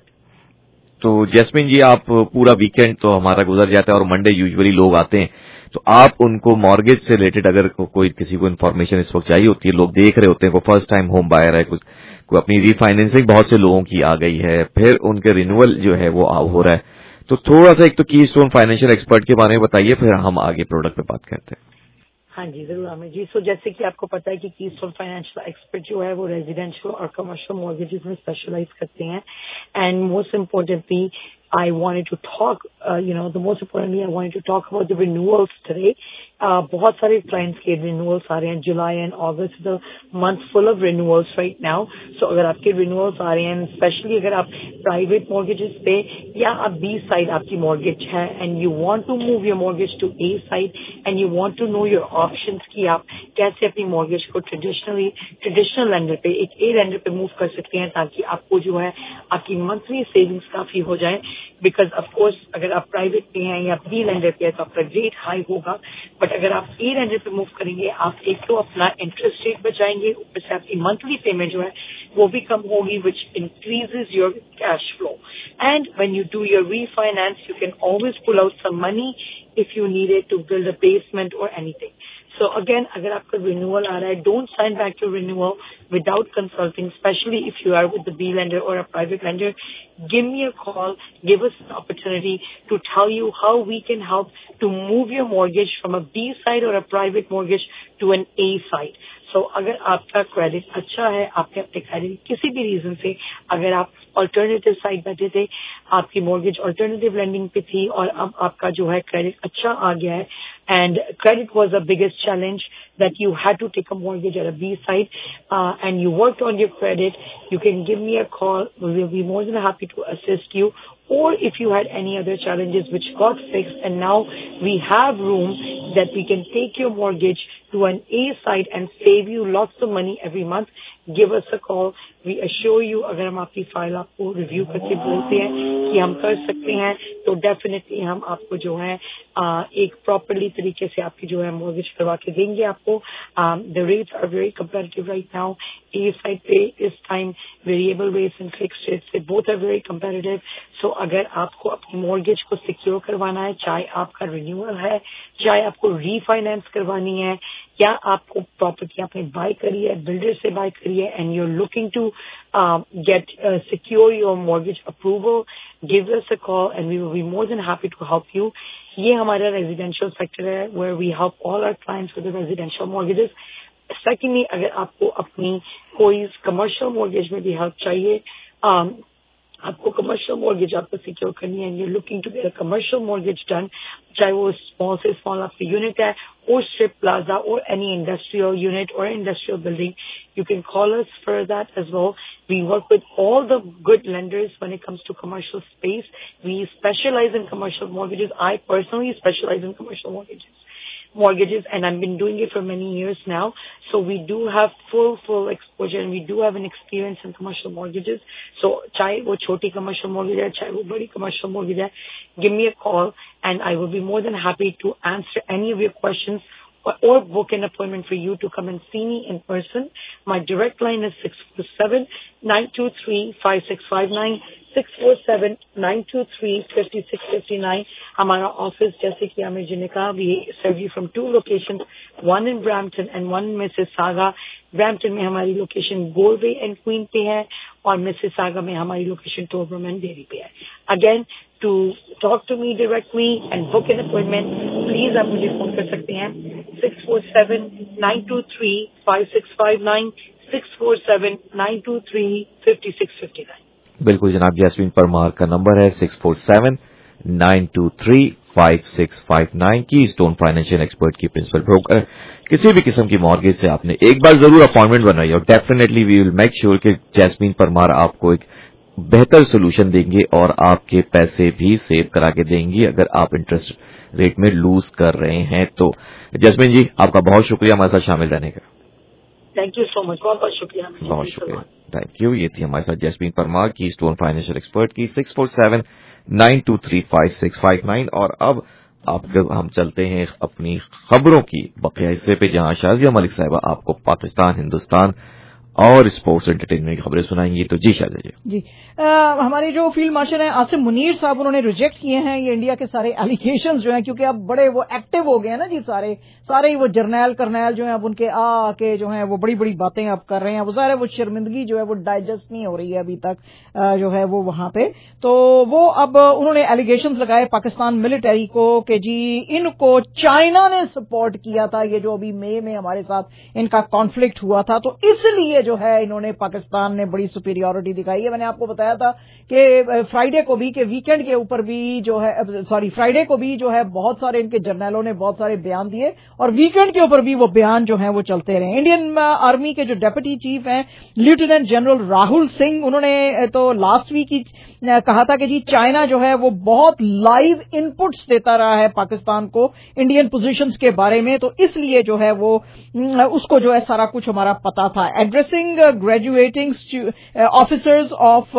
تو جیسمین جی آپ پورا ویکینڈ تو ہمارا گزر جاتا ہے اور منڈے یوزولی لوگ آتے ہیں تو آپ ان کو مارگیج سے ریلیٹڈ اگر کوئی کسی کو انفارمیشن اس وقت چاہیے ہوتی ہے, لوگ دیکھ رہے ہوتے ہیں کوئی فرسٹ ٹائم ہوم بائر ہے, کوئی اپنی ری فائنینسنگ بہت سے لوگوں کی آ گئی ہے, پھر ان کے رینیول جو ہے وہ ہو رہا ہے, تو تھوڑا سا ایک تو کی اسٹون فائنینشیل ایکسپرٹ کے بارے میں بتائیے پھر ہم آگے پروڈکٹ پہ بات کرتے ہیں. ہاں جی ضرور عامر جی. سو جیسے کہ آپ کو پتا ہے کہ کی اسٹون فائنینشیل ایکسپرٹ جو ہے وہ ریزیڈینشیل اور کمرشل مارگیجز میں اسپیشلائز کرتے ہیں. And most importantly I wanted to talk, uh, you know, the most importantly, I wanted to talk about the renewals today. Uh, بہت سارے کلائنٹس کے رینیولس آ رہے ہیں. July and August the month full of renewals right now. So اگر آپ کے renewals آ رہے ہیں اسپیشلی اگر آپ پرائیویٹ مارگیجز پہ یا آپ بی سائڈ آپ کی مارگیج ہے and you want to move your mortgage to a side and you want to know your options کہ آپ کیسے اپنی مارگیج کو ٹریڈیشنلی ٹریڈیشنل لینڈر پہ ایک اے لینڈر پہ موو کر سکتے ہیں تاکہ آپ کو جو ہے آپ کی منتھلی سیونگس کافی ہو جائیں. بیکاز آف کورس اگر آپ پرائیویٹ پہ ہیں یا بی لینڈر پہ ہے تو آپ کا ریٹ ہائی ہوگا, بٹ اگر آپ اے لینڈر پہ موو کریں گے آپ ایک تو اپنا انٹرسٹ ریٹ بچائیں گے, اوپر سے آپ کی منتھلی پیمنٹ جو ہے وہ بھی کم ہوگی which increases your cash flow. And when you do your refinance you can always pull out some money if you need it to build a basement or anything. So again, اگر آپ کا renewal آ رہا ہے, don't sign back your renewal without consulting, especially if you are with the B lender or a private lender. Give me a call, give us an opportunity to tell you how we can help to move your mortgage from a B side or a private mortgage to an A side. So اگر آپ کا credit اچھا ہے, آپ کے اپنے credit کسی بھی ریزن سے اگر آپ آلٹرنیٹیو سائڈ بیٹھے تھے, آپ کی مارگیج آلٹرنیٹیو لینڈنگ پہ تھی اور اب آپ کا جو ہے کریڈٹ اچھا آ گیا ہے and credit was the biggest challenge that you had to take a mortgage at a B side and you work on your credit, you can give me a call, we will be more than happy to assist you. Or if you had any other challenges which got fixed and now we have room that we can take your mortgage to an A side and save you lots of money every month, give us a call. We assure you اگر ہم آپ کی file آپ کو review کر کے بولتے ہیں کہ ہم کر سکتے ہیں تو ڈیفینیٹلی ہم آپ کو جو ہے ایک پراپرلی طریقے سے آپ کی جو ہے مارگیج کروا کے دیں گے آپ کو. The rates are very comparative right now. A side پہ اس time variable rates and fixed rates سے both are very comparative. So اگر آپ کو اپنی مارگیج کو سیکیور کروانا ہے, چاہے آپ کا رینیول ہے, چاہے آپ کو ری فائنینس کروانی ہے, یا آپ کو پراپرٹی آپ نے بائی کری ہے, بلڈر سے بائی کری ہے and you are looking to get secure your mortgage approval, give us a call and we will be more than happy to help you. یہ ہمارا ریزیڈینشیل سیکٹر ہے where we help all our clients with residential mortgages. Secondly اگر آپ کو اپنی کوئی commercial mortgage میں بھی ہیلپ چاہیے, آپ کو کمرشل مورگیج آپ کو سیکیور کرنی ہے، you looking to get a commercial mortgage done, چاہے وہ اسمال سے اسمال آپ کی یونٹ ہے اور اسٹرپ پلازا اور اینی انڈسٹریل یونٹ اور industrial building, you can call us for that as well. We work with all the good lenders when it comes to commercial space. We specialize in commercial mortgages. I personally specialize in commercial mortgages. mortgages and I've been doing it for many years now, so we do have full full exposure and we do have an experience in commercial mortgages. So chahe wo choti commercial mortgage hai, chahe wo badi commercial mortgage hai, give me a call and I will be more than happy to answer any of your questions or, or book an appointment for you to come and see me in person. My direct line is six four seven, nine two three, five six five nine, six four seven, nine two three, five six five nine. ہمارا office جیسے کہ ہمیں جن نے کہا we serve you from two location, one in Brampton and one Mississauga. Brampton میں ہماری location Goreway and Queen پہ ہے اور مسیساگا میں ہماری لوکیشن ٹوبرم اینڈ ڈیری پہ ہے. Again to talk to me directly and book an appointment please آپ مجھے فون کر سکتے ہیں six four seven nine two three five six five nine six four seven nine two three fifty six fifty nine. بالکل جناب، Jasmine Parmar کا number ہے six four seven nine two three five six five nine Keystone financial expert کی principal broker. کسی بھی قسم کی mortgage سے آپ نے ایک بار ضرور اپوائنٹمنٹ بنائی اور definitely we will make sure کہ جیسمین پرمار آپ کو ایک بہتر سولوشن دیں گے اور آپ کے پیسے بھی سیو کرا کے دیں گی اگر آپ انٹرسٹ ریٹ میں لوز کر رہے ہیں تو. جیسمین جی، آپ کا بہت شکریہ ہمارے ساتھ شامل رہنے کا. تھینک یو سو مچ، بہت بہت شکریہ. بہت شکریہ، تھینک یو. یہ تھی ہمارے ساتھ Jasmine Parmar Keystone financial expert کی six four seven nine two three five six five nine. اور اب آپ ہم چلتے ہیں اپنی خبروں کی بقیہ حصے پہ، جہاں شازیہ ملک صاحبہ آپ کو پاکستان، ہندوستان اور اسپورٹس انٹرٹینمنٹ کی خبریں سنائیں گی. تو جی شازیہ جی. جی ہمارے جو فیلڈ مارشل ہیں عاصم منیر صاحب، انہوں نے ریجیکٹ کیے ہیں یہ انڈیا کے سارے ایلیگیشنز جو ہیں، کیونکہ اب بڑے وہ ایکٹیو ہو گئے ہیں نا جی، سارے سارے ہی وہ جرنیل کرنیل جو ہیں اب ان کے آ کے جو ہیں وہ بڑی بڑی باتیں اب کر رہے ہیں. وہ ظاہر ہے وہ شرمندگی جو ہے وہ ڈائجسٹ نہیں ہو رہی ہے ابھی تک جو ہے وہ وہاں پہ. تو وہ اب انہوں نے ایلیگیشنز لگائے پاکستان ملٹری کو کہ جی ان کو چائنا نے سپورٹ کیا تھا، یہ جو ابھی مئی میں ہمارے ساتھ ان کا کانفلکٹ ہوا تھا، تو اس لیے جو ہے انہوں نے پاکستان نے بڑی سپیریورٹی دکھائی ہے. میں نے آپ کو بتایا تھا کہ فرائیڈے کو بھی، کہ ویکینڈ کے اوپر بھی جو ہے سوری فرائیڈے کو بھی جو ہے بہت سارے ان کے جرنیلوں نے بہت سارے بیان دیے اور ویکینڈ کے اوپر بھی وہ بیان جو ہیں وہ چلتے رہے. انڈین آرمی کے جو ڈپٹی چیف ہیں لیفٹیننٹ جنرل راہل سنگھ، انہوں نے تو لاسٹ ویک ہی کہا تھا کہ جی چائنا جو ہے وہ بہت لائیو ان پٹس دیتا رہا ہے پاکستان کو انڈین پوزیشنز کے بارے میں، تو اس لیے جو ہے وہ اس کو جو ہے سارا کچھ ہمارا پتا تھا. Addressing graduating officers of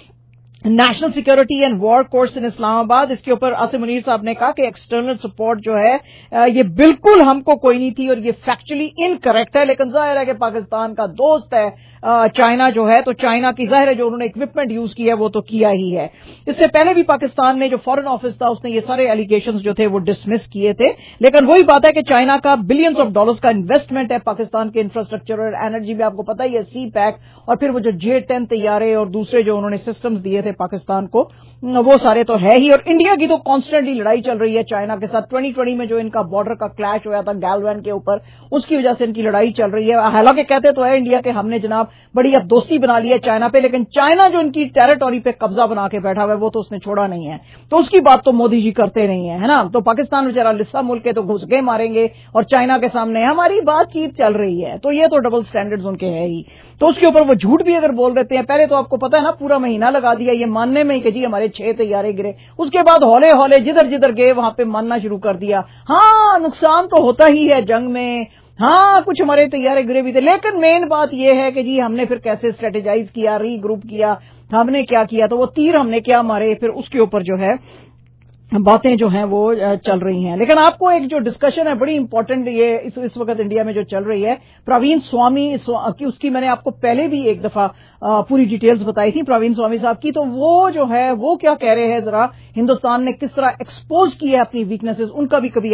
national security and war course in Islamabad, اس کے اوپر عاصم منیر صاحب نے کہا کہ ایکسٹرنل سپورٹ جو ہے یہ بالکل ہم کو کوئی نہیں تھی اور یہ فیکچولی انکریکٹ ہے. لیکن ظاہر ہے کہ پاکستان کا دوست ہے چائنا جو ہے، تو چائنا کی ظاہر ہے جو انہوں نے اکوپمنٹ یوز کی ہے وہ تو کیا ہی ہے. اس سے پہلے بھی پاکستان نے جو فارن آفس تھا اس نے یہ سارے ایلیگیشنز جو تھے وہ ڈسمس کیے تھے. لیکن وہی بات ہے کہ چائنا کا بلینز آف ڈالرز کا انویسٹمنٹ ہے پاکستان کے انفراسٹرکچر اور انرجی میں، آپ کو پتہ ہی ہے سی پیک اور پھر وہ جو جے ٹین طیارے اور دوسرے جو انہوں نے سسٹمز دیے تھے پاکستان کو وہ سارے تو ہے ہی. اور انڈیا کی تو کانسٹنٹلی لڑائی چل رہی ہے چائنا کے ساتھ. ٹوئنٹی ٹوئنٹی میں جو ان کا بارڈر کا کلیش ہوا تھا گیلوین کے اوپر، اس کی وجہ سے ان کی لڑائی چل رہی ہے. حالانکہ کہتے تو ہے انڈیا کہ ہم نے جناب بڑی اب دوستی بنا لی ہے چائنا پہ، لیکن چائنا جو ان کی ٹیریٹوری پہ قبضہ بنا کے بیٹھا ہوا ہے وہ تو اس نے چھوڑا نہیں ہے. تو اس کی بات تو مودی جی کرتے نہیں ہیں، ہے نا. تو پاکستان بیچارہ لسا ملک ہے تو گھس کے ماریں گے اور چائنا کے سامنے ہماری بات چیت چل رہی ہے. تو یہ تو ڈبل سٹینڈرڈز ان کے ہے ہی. تو اس کے اوپر وہ جھوٹ بھی اگر بول دیتے ہیں، پہلے تو آپ کو پتا ہے نا پورا مہینہ لگا دیا یہ ماننے میں کہ جی ہمارے چھ طیارے گرے، اس کے بعد ہولے ہولے جدھر جدھر گئے وہاں پہ ماننا شروع کر دیا. ہاں نقصان تو ہوتا ہی ہے جنگ میں، ہاں کچھ ہمارے طیارے گرے بھی تھے، لیکن مین بات یہ ہے کہ جی ہم نے پھر کیسے اسٹریٹجائز کیا، ری گروپ کیا، ہم نے کیا کیا، تو وہ تیر ہم نے کیا مارے، پھر اس کے اوپر جو ہے باتیں جو ہیں وہ چل رہی ہیں. لیکن آپ کو ایک جو ڈسکشن ہے بڑی امپورٹنٹ یہ اس, اس وقت انڈیا میں جو چل رہی ہے، پروین سوامی کی، اس کی میں نے آپ کو پہلے بھی ایک دفعہ پوری ڈیٹیلز بتائی تھی پروین سوامی صاحب کی. تو وہ جو ہے وہ کیا کہہ رہے ہیں، ذرا ہندوستان نے کس طرح ایکسپوز کی ہے اپنی ویکنیسز، ان کا بھی کبھی آپ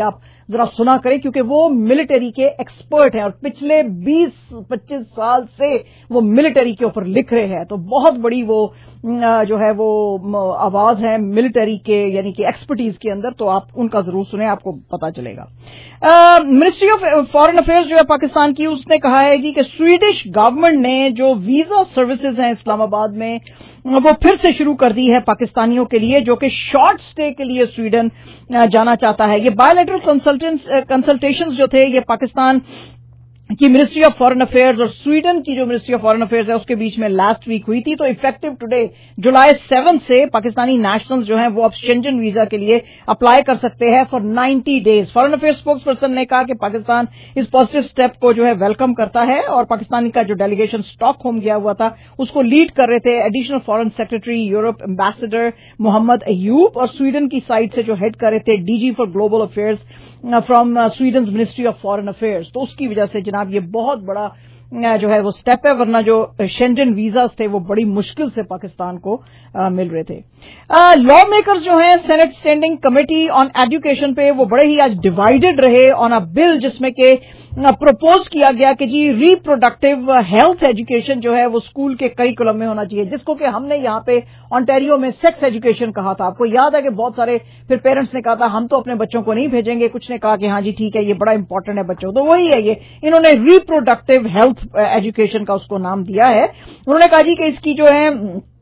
ذرا سنا کریں کیونکہ وہ ملٹری کے ایکسپرٹ ہیں اور پچھلے بیس پچیس سال سے وہ ملٹری کے اوپر لکھ رہے ہیں. تو بہت بڑی وہ جو ہے وہ آواز ہے ملٹری کے یعنی کہ ایکسپرٹیز کے اندر. تو آپ ان کا ضرور سنیں, آپ کو پتا چلے گا. منسٹری آف فارن افیئرز جو ہے پاکستان کی, اس نے کہا ہے جی کہ سویڈش گورنمنٹ نے جو ویزا سروسز ہیں اسلام آباد میں وہ پھر سے شروع کر دی ہے پاکستانیوں کے لیے جو کہ شارٹ سٹے کے لیے سویڈن جانا چاہتا ہے. یہ بائی لیٹرل کنسلٹیشنز جو تھے یہ پاکستان کی منسٹری آف فارن افیئرز اور سویڈن کی جو منسٹری آف فارن افیئرز ہے اس کے بیچ میں لاسٹ ویک ہوئی تھی. تو افیکٹو ٹوڈے جولائی سیون سے پاکستانی نیشنلز جو ہیں وہ اب شینجن ویزا کے لیے اپلائی کر سکتے ہیں for ninety days. Foreign affairs spokesperson نے کہا کہ پاکستان اس پازیٹو اسٹیپ کو جو ہے ویلکم کرتا ہے اور پاکستانی کا جو ڈیلیگیشن اسٹاک ہوم گیا ہوا تھا اس کو لیڈ کر رہے تھے additional foreign secretary Europe ambassador Muhammad Ayub, اور سویڈن کی سائڈ سے جو ہیڈ کر رہے تھے D G for global affairs from Sweden's ministry of foreign affairs. تو اس کی وجہ سے جناب یہ بہت بڑا جو ہے وہ سٹیپ ہے, ورنہ جو شینجن ویزاز تھے وہ بڑی مشکل سے پاکستان کو مل رہے تھے. لا میکرز جو ہیں senate standing committee on education پہ وہ بڑے ہی آج ڈیوائیڈڈ رہے آن اے بل جس میں کہ پروپوز کیا گیا کہ جی ریپروڈکٹیو ہیلتھ ایجوکیشن جو ہے وہ اسکول کے کریکولم میں ہونا چاہیے, جس کو کہ ہم نے یہاں پہ آنٹیریو میں سیکس ایجوکیشن کہا تھا. آپ کو یاد ہے کہ بہت سارے پھر پیرنٹس نے کہا تھا ہم تو اپنے بچوں کو نہیں بھیجیں گے, کچھ نے کہا کہ ہاں جی ٹھیک ہے یہ بڑا امپورٹنٹ ہے بچوں. تو وہی ہے, یہ انہوں نے ریپروڈکٹیو ہیلتھ ایجوکیشن کا اس کو نام دیا ہے. انہوں نے کہا جی کہ اس کی جو ہے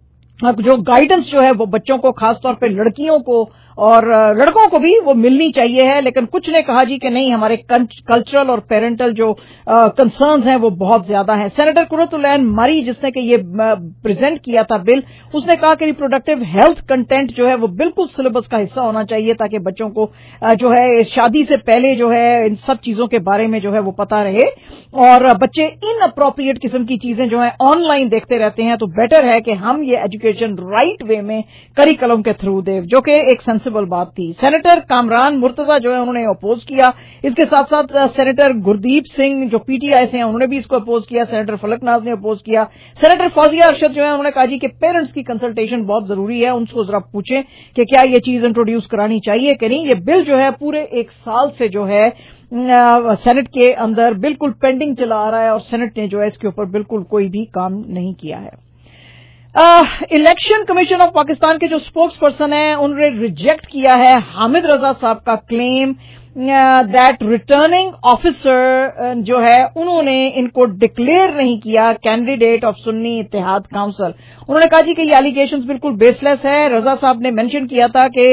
جو گائیڈنس جو ہے وہ بچوں کو خاص طور پہ لڑکیوں کو اور لڑکوں کو بھی وہ ملنی چاہیے ہے, لیکن کچھ نے کہا جی کہ نہیں ہمارے کلچرل اور پیرنٹل جو کنسرنز ہیں وہ بہت زیادہ ہیں. سینیٹر قرۃ العین مری جس نے کہ یہ پریزنٹ کیا تھا بل, اس نے کہا کہ ریپروڈکٹیو ہیلتھ کنٹینٹ جو ہے وہ بالکل سلیبس کا حصہ ہونا چاہیے تاکہ بچوں کو جو ہے شادی سے پہلے جو ہے ان سب چیزوں کے بارے میں جو ہے وہ پتا رہے, اور بچے ان اپروپریٹ قسم کی چیزیں جو ہیں آن لائن دیکھتے رہتے ہیں. تو بیٹر ہے کہ ہم یہ ایجوکیشن رائٹ وے میں کریکلم کے تھرو دیں, جو کہ ایک سینسیبل بات تھی. سینیٹر کامران مرتضی جو ہے انہوں نے اپوز کیا. اس کے ساتھ ساتھ سینیٹر گردیپ سنگھ جو پی ٹی آئی سے ہیں انہوں نے بھی اس کو اپوز کیا. سینیٹر فلک ناز نے اپوز کیا. سینیٹر فوزیہ ارشد جو ہے انہوں نے کہا جی کہ پیرنٹس کی کنسلٹیشن بہت ضروری ہے, ان کو ذرا پوچھیں کہ کیا یہ چیز انٹروڈیوس کرانی چاہیے کہ نہیں. یہ بل جو ہے پورے ایک سال سے جو ہے سینٹ کے اندر بالکل پینڈنگ چلا آ رہا ہے اور سینٹ نے جو ہے اس کے اوپر بالکل کوئی بھی کام نہیں کیا ہے. الیکشن کمیشن آف پاکستان کے جو اسپوکس پرسن ہیں انہوں نے ریجیکٹ کیا ہے حامد رضا صاحب کا کلیم دیٹ ریٹرننگ آفیسر جو ہے انہوں نے ان کو ڈکلیئر نہیں کیا کینڈیڈیٹ آف سنی اتحاد کاؤنسل. انہوں نے کہا جی کہ یہ ایلیگیشنز بالکل بیس لیس ہے. رضا صاحب نے مینشن کیا تھا کہ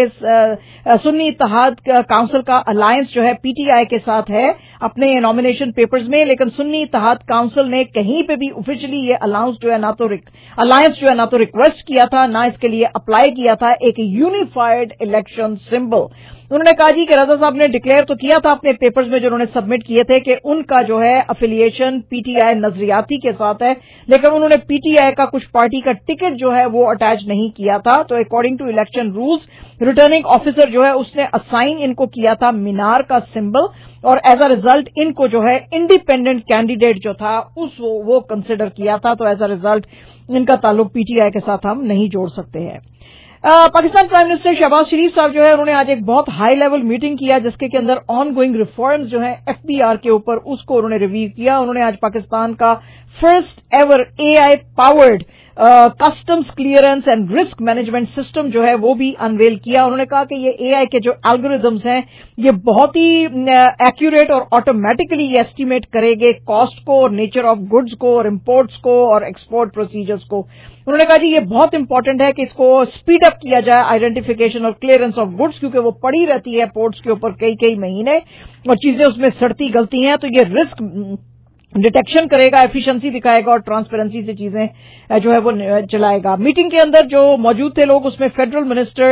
سنی اتحاد کاؤنسل کا الائنس جو ہے پی ٹی آئی کے ساتھ ہے اپنے نامینیشن پیپرز میں, لیکن سنی اتحاد کاؤنسل نے کہیں پہ بھی آفیشلی یہ الاؤنس جو ہے نہ تو الائنس جو ہے نہ تو ریکویسٹ کیا تھا نہ اس کے لیے اپلائی کیا تھا ایک یونیفائڈ الیکشن سمبل. انہوں نے کہا جی کہ رضا صاحب نے ڈکلیئر تو کیا تھا اپنے پیپرز میں جو انہوں نے سبمٹ کیے تھے کہ ان کا جو ہے افیلیشن پی ٹی آئی نظریاتی کے ساتھ ہے, لیکن انہوں نے پی ٹی آئی کا کچھ پارٹی کا ٹکٹ جو ہے وہ اٹیچ نہیں کیا تھا. تو according to election rules returning officer جو ہے اس نے اسائن ان کو کیا تھا مینار کا سمبل, اور ایز اے ریزلٹ ان کو جو ہے انڈیپینڈنٹ کینڈیڈیٹ جو تھا اس وہ کنسیڈر کیا تھا. تو ایز اے ریزلٹ ان کا تعلق پی ٹی آئی کے ساتھ ہم نہیں جوڑ سکتے ہیں. پاکستان پرائم منسٹر شہباز شریف صاحب جو ہے انہوں نے آج ایک بہت ہائی لیول میٹنگ کیا جس کے اندر آن گوئنگ ریفارمز جو ہیں ایف بی آر کے اوپر اس کو انہوں نے ریویو کیا. انہوں نے آج پاکستان کا first ever A I powered customs clearance and risk management system جو ہے وہ بھی انویل کیا. انہوں نے کہا کہ یہ اے آئی کے جو الگوریدمز ہیں یہ بہت ہی ایکوریٹ اور آٹومیٹکلی یہ ایسٹیمیٹ کرے گے کاسٹ کو اور نیچر آف گڈز کو اور امپورٹس کو اور ایکسپورٹ پروسیجرز کو. انہوں نے کہا جی یہ بہت امپورٹنٹ ہے کہ اس کو اسپیڈ اپ کیا جائے آئیڈینٹیفیکیشن اور کلیئرنس آف گڈز, کیونکہ وہ پڑی رہتی ہے پورٹس کے اوپر کئی کئی مہینے اور چیزیں اس میں سڑتی گلتی ہیں. تو یہ رسک ڈیٹیکشن کرے گا, ایفیشنسی دکھائے گا اور ٹرانسپیرنسی سے چیزیں جو ہے وہ چلائے گا. میٹنگ کے اندر جو موجود تھے لوگ اس میں فیڈرل منسٹر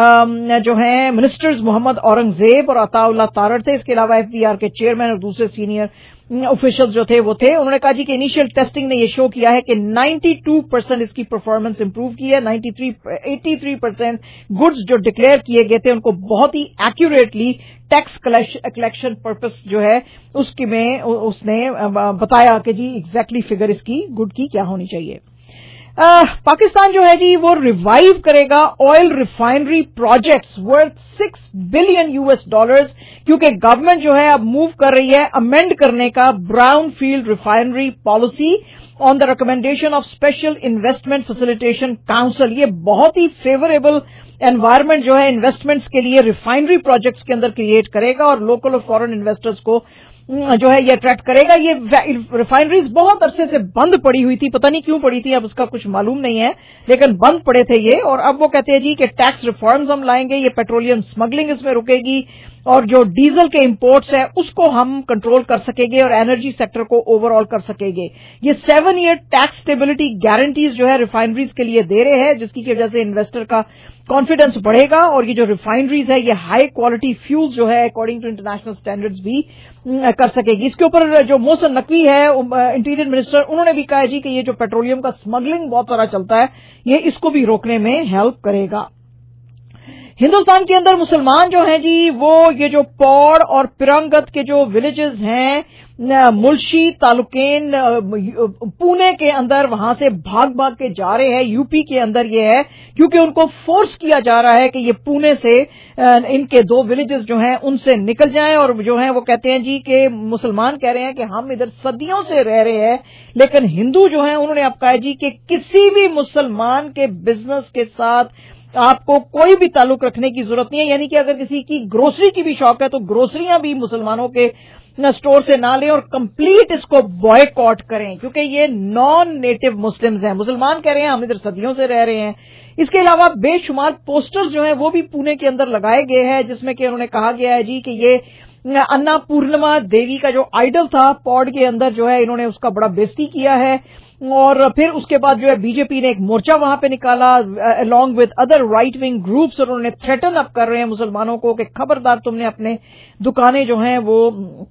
جو ہیں منسٹرز محمد اورنگزیب اور عطا اللہ تارڑ تھے. اس کے علاوہ ایف بی آر کے چیئرمین اور دوسرے سینئر آفیشل جو تھے وہ تھے. انہوں نے کہا جی کہ انیشیل ٹیسٹنگ نے یہ شو کیا ہے کہ نائنٹی ٹو پرسینٹ اس کی پرفارمنس امپروو کی ہے. Ninety three eighty three percent goods جو ڈکلیئر کیے گئے تھے ان کو بہت ہی ایکوریٹلی ٹیکس کلیکشن پرپس جو ہے اس کی میں اس نے بتایا کہ جی ایگزیکٹلی فگر اس کی گڈ کی کیا ہونی چاہیے. पाकिस्तान जो है जी वो रिवाइव करेगा oil refinery projects worth six billion US dollars, क्योंकि गवर्नमेंट जो है अब मूव कर रही है अमेंड करने का brownfield refinery policy on the recommendation of special investment facilitation council. ये बहुत ही फेवरेबल एनवायरमेंट जो है इन्वेस्टमेंट्स के लिए रिफाइनरी प्रोजेक्ट्स के अंदर क्रिएट करेगा और लोकल और फॉरेन इन्वेस्टर्स को जो है ये अट्रैक्ट करेगा। ये रिफाइनरीज बहुत अरसे से बंद पड़ी हुई थी, पता नहीं क्यों पड़ी थी, अब उसका कुछ मालूम नहीं है, लेकिन बंद पड़े थे ये। और अब वो कहते हैं जी कि टैक्स रिफॉर्म्स हम लाएंगे, ये पेट्रोलियम स्मगलिंग इसमें रुकेगी और जो डीजल के इंपोर्ट्स है उसको हम कंट्रोल कर सकेंगे और एनर्जी सेक्टर को ओवरऑल कर सकेंगे। ये seven year tax stability guarantees जो है रिफाइनरीज के लिए दे रहे हैं, जिसकी वजह से इन्वेस्टर का कॉन्फिडेंस बढ़ेगा और ये जो रिफाइनरीज है ये हाई क्वालिटी फ्यूल्स जो है अकॉर्डिंग टू इंटरनेशनल स्टैंडर्ड्स भी कर सकेगी। इसके ऊपर जो मोहसिन नकवी है इंटीरियर मिनिस्टर, उन्होंने भी कहा है जी कि ये जो पेट्रोलियम का स्मगलिंग बहुत सारा चलता है ये इसको भी रोकने में हेल्प करेगा। हिंदुस्तान के अंदर मुसलमान जो हैं जी वो ये जो पौड़ और पिरंगत के जो विलेजेस हैं मुल्शी तालुकेन पुणे के अंदर, वहां से भाग भाग के जा रहे हैं। यूपी के अंदर ये है क्योंकि उनको फोर्स किया जा रहा है कि ये पुणे से इनके दो विलेजेस जो हैं उनसे निकल जाएं और जो हैं वो कहते हैं जी कि मुसलमान कह रहे हैं कि हम इधर सदियों से रह रहे हैं, लेकिन हिंदू जो हैं उन्होंने अब कहा जी कि किसी भी मुसलमान के बिजनेस के साथ आपको कोई भी ताल्लुक रखने की जरूरत नहीं है। यानी कि अगर किसी की ग्रोसरी की भी शौक है तो ग्रोसरियां भी मुसलमानों के स्टोर से ना लें और कंप्लीट इसको बॉयकॉट करें, क्योंकि ये नॉन नेटिव मुस्लिम्स हैं। मुसलमान कह रहे हैं हम इधर सदियों से रह रहे हैं। इसके अलावा बेशुमार पोस्टर्स जो हैं वो भी पुणे के अंदर लगाए गए हैं, जिसमें कि उन्होंने कहा गया है जी कि ये अन्ना पूर्णिमा देवी का जो आइडल था पौड़ के अंदर जो है इन्होंने उसका बड़ा बेइज्जती किया है। और फिर उसके बाद जो है बीजेपी ने एक मोर्चा वहां पे निकाला along with other right wing groups, और उन्होंने थ्रेटन अप कर रहे हैं मुसलमानों को कि खबरदार तुमने अपने दुकानें जो हैं वो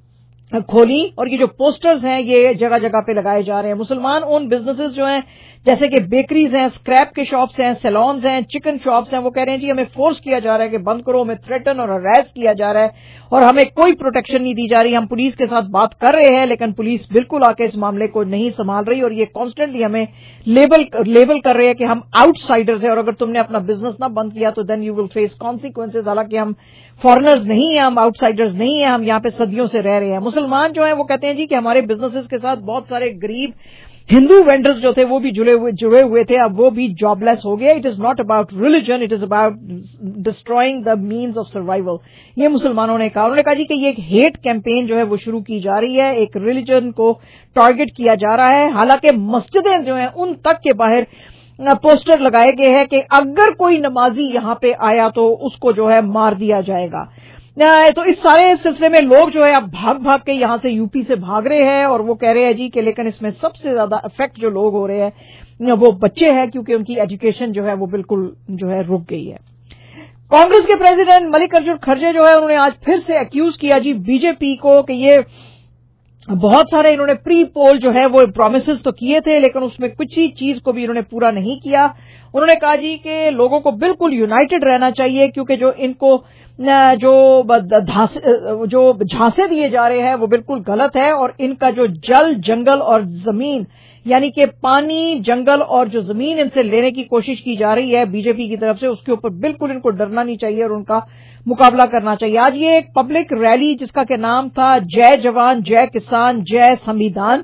खोली। और ये जो पोस्टर्स हैं ये जगह जगह पे लगाए जा रहे हैं। मुसलमान ओन बिजनेसेस जो हैं जैसे कि बेकरीज हैं, स्क्रैप के शॉप्स हैं, सैलॉन्स हैं, चिकन शॉप्स हैं, वो कह रहे हैं जी हमें फोर्स किया जा रहा है कि बंद करो, हमें थ्रेटन और हरास किया जा रहा है और हमें कोई प्रोटेक्शन नहीं दी जा रही। हम पुलिस के साथ बात कर रहे हैं लेकिन पुलिस बिल्कुल आके इस मामले को नहीं संभाल रही और ये कॉन्स्टेंटली हमें लेबल लेबल कर रहे हैं कि हम आउटसाइडर्स हैं और अगर तुमने अपना बिजनेस ना बंद किया तो then you will face consequences. हालांकि हम फॉरेनर्स नहीं है, हम आउटसाइडर्स नहीं है, हम यहाँ पे सदियों से रह रहे हैं। मुसलमान जो है वो कहते हैं जी कि हमारे बिजनेसेस के साथ बहुत सारे गरीब हिंदू वेंडर्स जो थे वो भी जुड़े हुए जुड़े हुए थे, अब वो भी जॉबलेस हो गए। It is not about religion, it is about destroying the means of survival, ये मुसलमानों ने कहा। उन्होंने कहा जी कि ये एक हेट कैंपेन जो है वो शुरू की जा रही है, एक रिलीजन को टारगेट किया जा रहा है। हालांकि मस्जिदें जो हैं उन तक के बाहर पोस्टर लगाए गए हैं कि अगर कोई नमाजी यहां पे आया तो उसको जो है मार दिया जाएगा। तो इस सारे सिलसिले में लोग जो है अब भाग भाग के यहां से यूपी से भाग रहे हैं और वो कह रहे हैं जी कि लेकिन इसमें सबसे ज्यादा इफेक्ट जो लोग हो रहे हैं वो बच्चे हैं, क्योंकि उनकी एजुकेशन जो है वो बिल्कुल जो है रुक गई है। कांग्रेस के प्रेसिडेंट मल्लिकार्जुन खड़गे जो है उन्होंने आज फिर से एक्यूज किया जी बीजेपी को कि ये बहुत सारे इन्होंने प्री पोल जो है वो प्रोमिसेस तो किए थे लेकिन उसमें कुछ ही चीज को भी इन्होंने पूरा नहीं किया। उन्होंने कहा जी कि लोगों को बिल्कुल यूनाइटेड रहना चाहिए, क्योंकि जो इनको जो जो झांसे दिए जा रहे हैं वो बिल्कुल गलत है और इनका जो जल जंगल और जमीन यानी कि पानी जंगल और जो जमीन इनसे लेने की कोशिश की जा रही है बीजेपी की तरफ से, उसके ऊपर बिल्कुल इनको डरना नहीं चाहिए और उनका मुकाबला करना चाहिए। आज ये एक पब्लिक रैली जिसका के नाम था जय जवान जय किसान जय संविधान,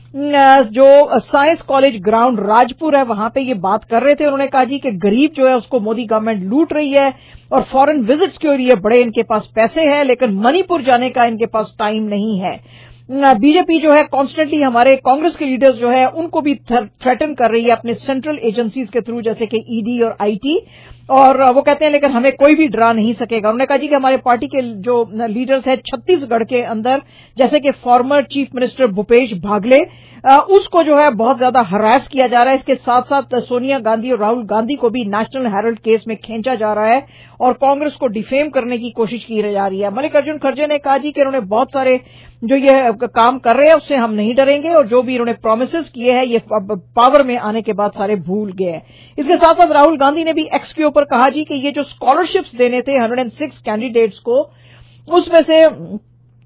जो साइंस कॉलेज ग्राउंड राजपुर है वहां पे ये बात कर रहे थे। उन्होंने कहा जी कि गरीब जो है उसको मोदी गवर्नमेंट लूट रही है और फॉरेन विजिट्स के लिए बड़े इनके पास पैसे हैं लेकिन मणिपुर जाने का इनके पास टाइम नहीं है। बीजेपी जो है कॉन्स्टेंटली हमारे कांग्रेस के लीडर्स जो है उनको भी थ्रेटन कर रही है अपने सेंट्रल एजेंसीज के थ्रू जैसे कि ईडी और आईटी, और वो कहते हैं लेकिन हमें कोई भी डरा नहीं सकेगा। उन्होंने कहा जी कि हमारे पार्टी के जो लीडर्स हैं छत्तीसगढ़ के अंदर जैसे कि फॉर्मर चीफ मिनिस्टर भूपेश भागले, उसको जो है बहुत ज्यादा हरास किया जा रहा है। इसके साथ साथ सोनिया गांधी और राहुल गांधी को भी नेशनल हेराल्ड केस में खींचा जा रहा है और कांग्रेस को डिफेम करने की कोशिश की जा रही है। मल्लिकार्जुन खड़गे ने कहा जी कि उन्होंने बहुत सारे जो ये काम कर रहे हैं उससे हम नहीं डरेंगे और जो भी इन्होंने प्रोमिसेस किए हैं ये पावर में आने के बाद सारे भूल गए। इसके साथ साथ राहुल गांधी ने भी एक्स के ऊपर कहा जी कि ये जो स्कॉलरशिप्स देने थे एक सौ छह कैंडिडेट्स को, उसमें से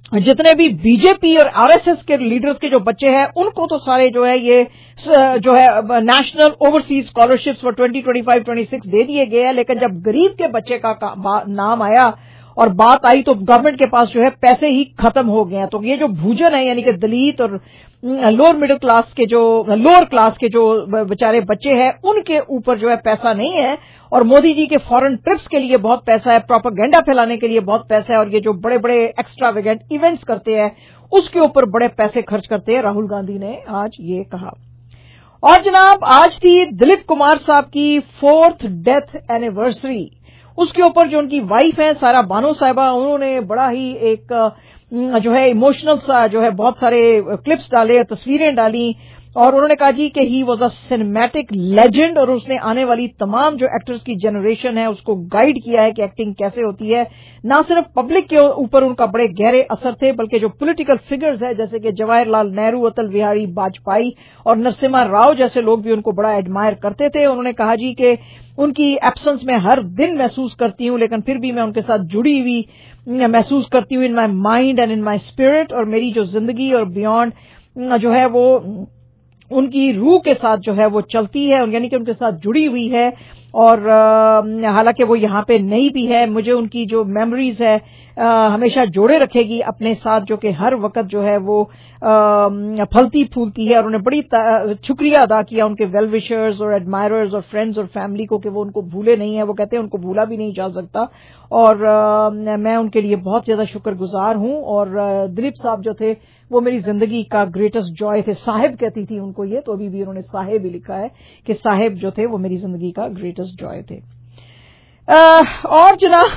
जितने भी बीजेपी और आरएसएस के लीडर्स के जो बच्चे हैं उनको तो सारे जो है ये जो है national overseas scholarships for twenty twenty five twenty six दे दिए गए हैं, लेकिन जब गरीब के बच्चे का नाम आया और बात आई तो गवर्नमेंट के पास जो है पैसे ही खत्म हो गए हैं। तो ये जो भूजन है यानी कि दलित और लोअर मिडिल क्लास के जो लोअर क्लास के जो बेचारे बच्चे हैं उनके ऊपर जो है पैसा नहीं है, और मोदी जी के फॉरेन ट्रिप्स के लिए बहुत पैसा है, प्रोपेगेंडा फैलाने के लिए बहुत पैसा है, और ये जो बड़े बड़े एक्स्ट्रावेगेंट इवेंट्स करते हैं उसके ऊपर बड़े पैसे खर्च करते हैं, राहुल गांधी ने आज ये कहा। और जनाब आज थी दिलीप कुमार साहब की फोर्थ डेथ एनिवर्सरी, उसके ऊपर जो उनकी वाइफ है सारा बानो साहिबा, उन्होंने बड़ा ही एक जो है इमोशनल सा जो है बहुत सारे क्लिप्स डाले, तस्वीरें डाली, और उन्होंने कहा जी कि he was a cinematic legend, और उसने आने वाली तमाम जो एक्टर्स की जनरेशन है उसको गाइड किया है कि एक्टिंग कैसे होती है। ना सिर्फ पब्लिक के ऊपर उनका बड़े गहरे असर थे बल्कि जो पॉलिटिकल फिगर्स है जैसे कि जवाहरलाल नेहरू, अटल बिहारी वाजपेयी और नरसिम्हा राव जैसे लोग भी उनको बड़ा एडमायर करते थे। उन्होंने कहा जी कि उनकी एब्सेंस में हर दिन महसूस करती हूं, लेकिन फिर भी मैं उनके साथ जुड़ी हुई महसूस करती हूँ in my mind and in my spirit, और मेरी जो जिंदगी और बियॉन्ड जो है वो उनकी रूह के साथ जो है वो चलती है, यानी कि उनके साथ जुड़ी हुई है। और हालांकि वो यहाँ पे नहीं भी है, मुझे उनकी जो मेमोरीज है आ, हमेशा जोड़े रखेगी अपने साथ, जो कि हर वक्त जो है वो आ, फलती फूलती है। और उन्हें बड़ी शुक्रिया अदा किया उनके वेल विशर्स और एडमायरर्स और फ्रेंड्स और फैमिली को कि वो उनको भूले नहीं है। वो कहते हैं उनको भूला भी नहीं जा सकता, और आ, मैं उनके लिए बहुत ज्यादा शुक्रगुजार हूं। और दिलीप साहब जो थे वो मेरी जिंदगी का ग्रेटेस्ट जॉय थे, साहिब कहती थी उनको ये, तो अभी भी उन्होंने साहिब ही लिखा है कि साहिब जो थे वो मेरी जिंदगी का ग्रेटेस्ट जॉय थे। आ, और जनाब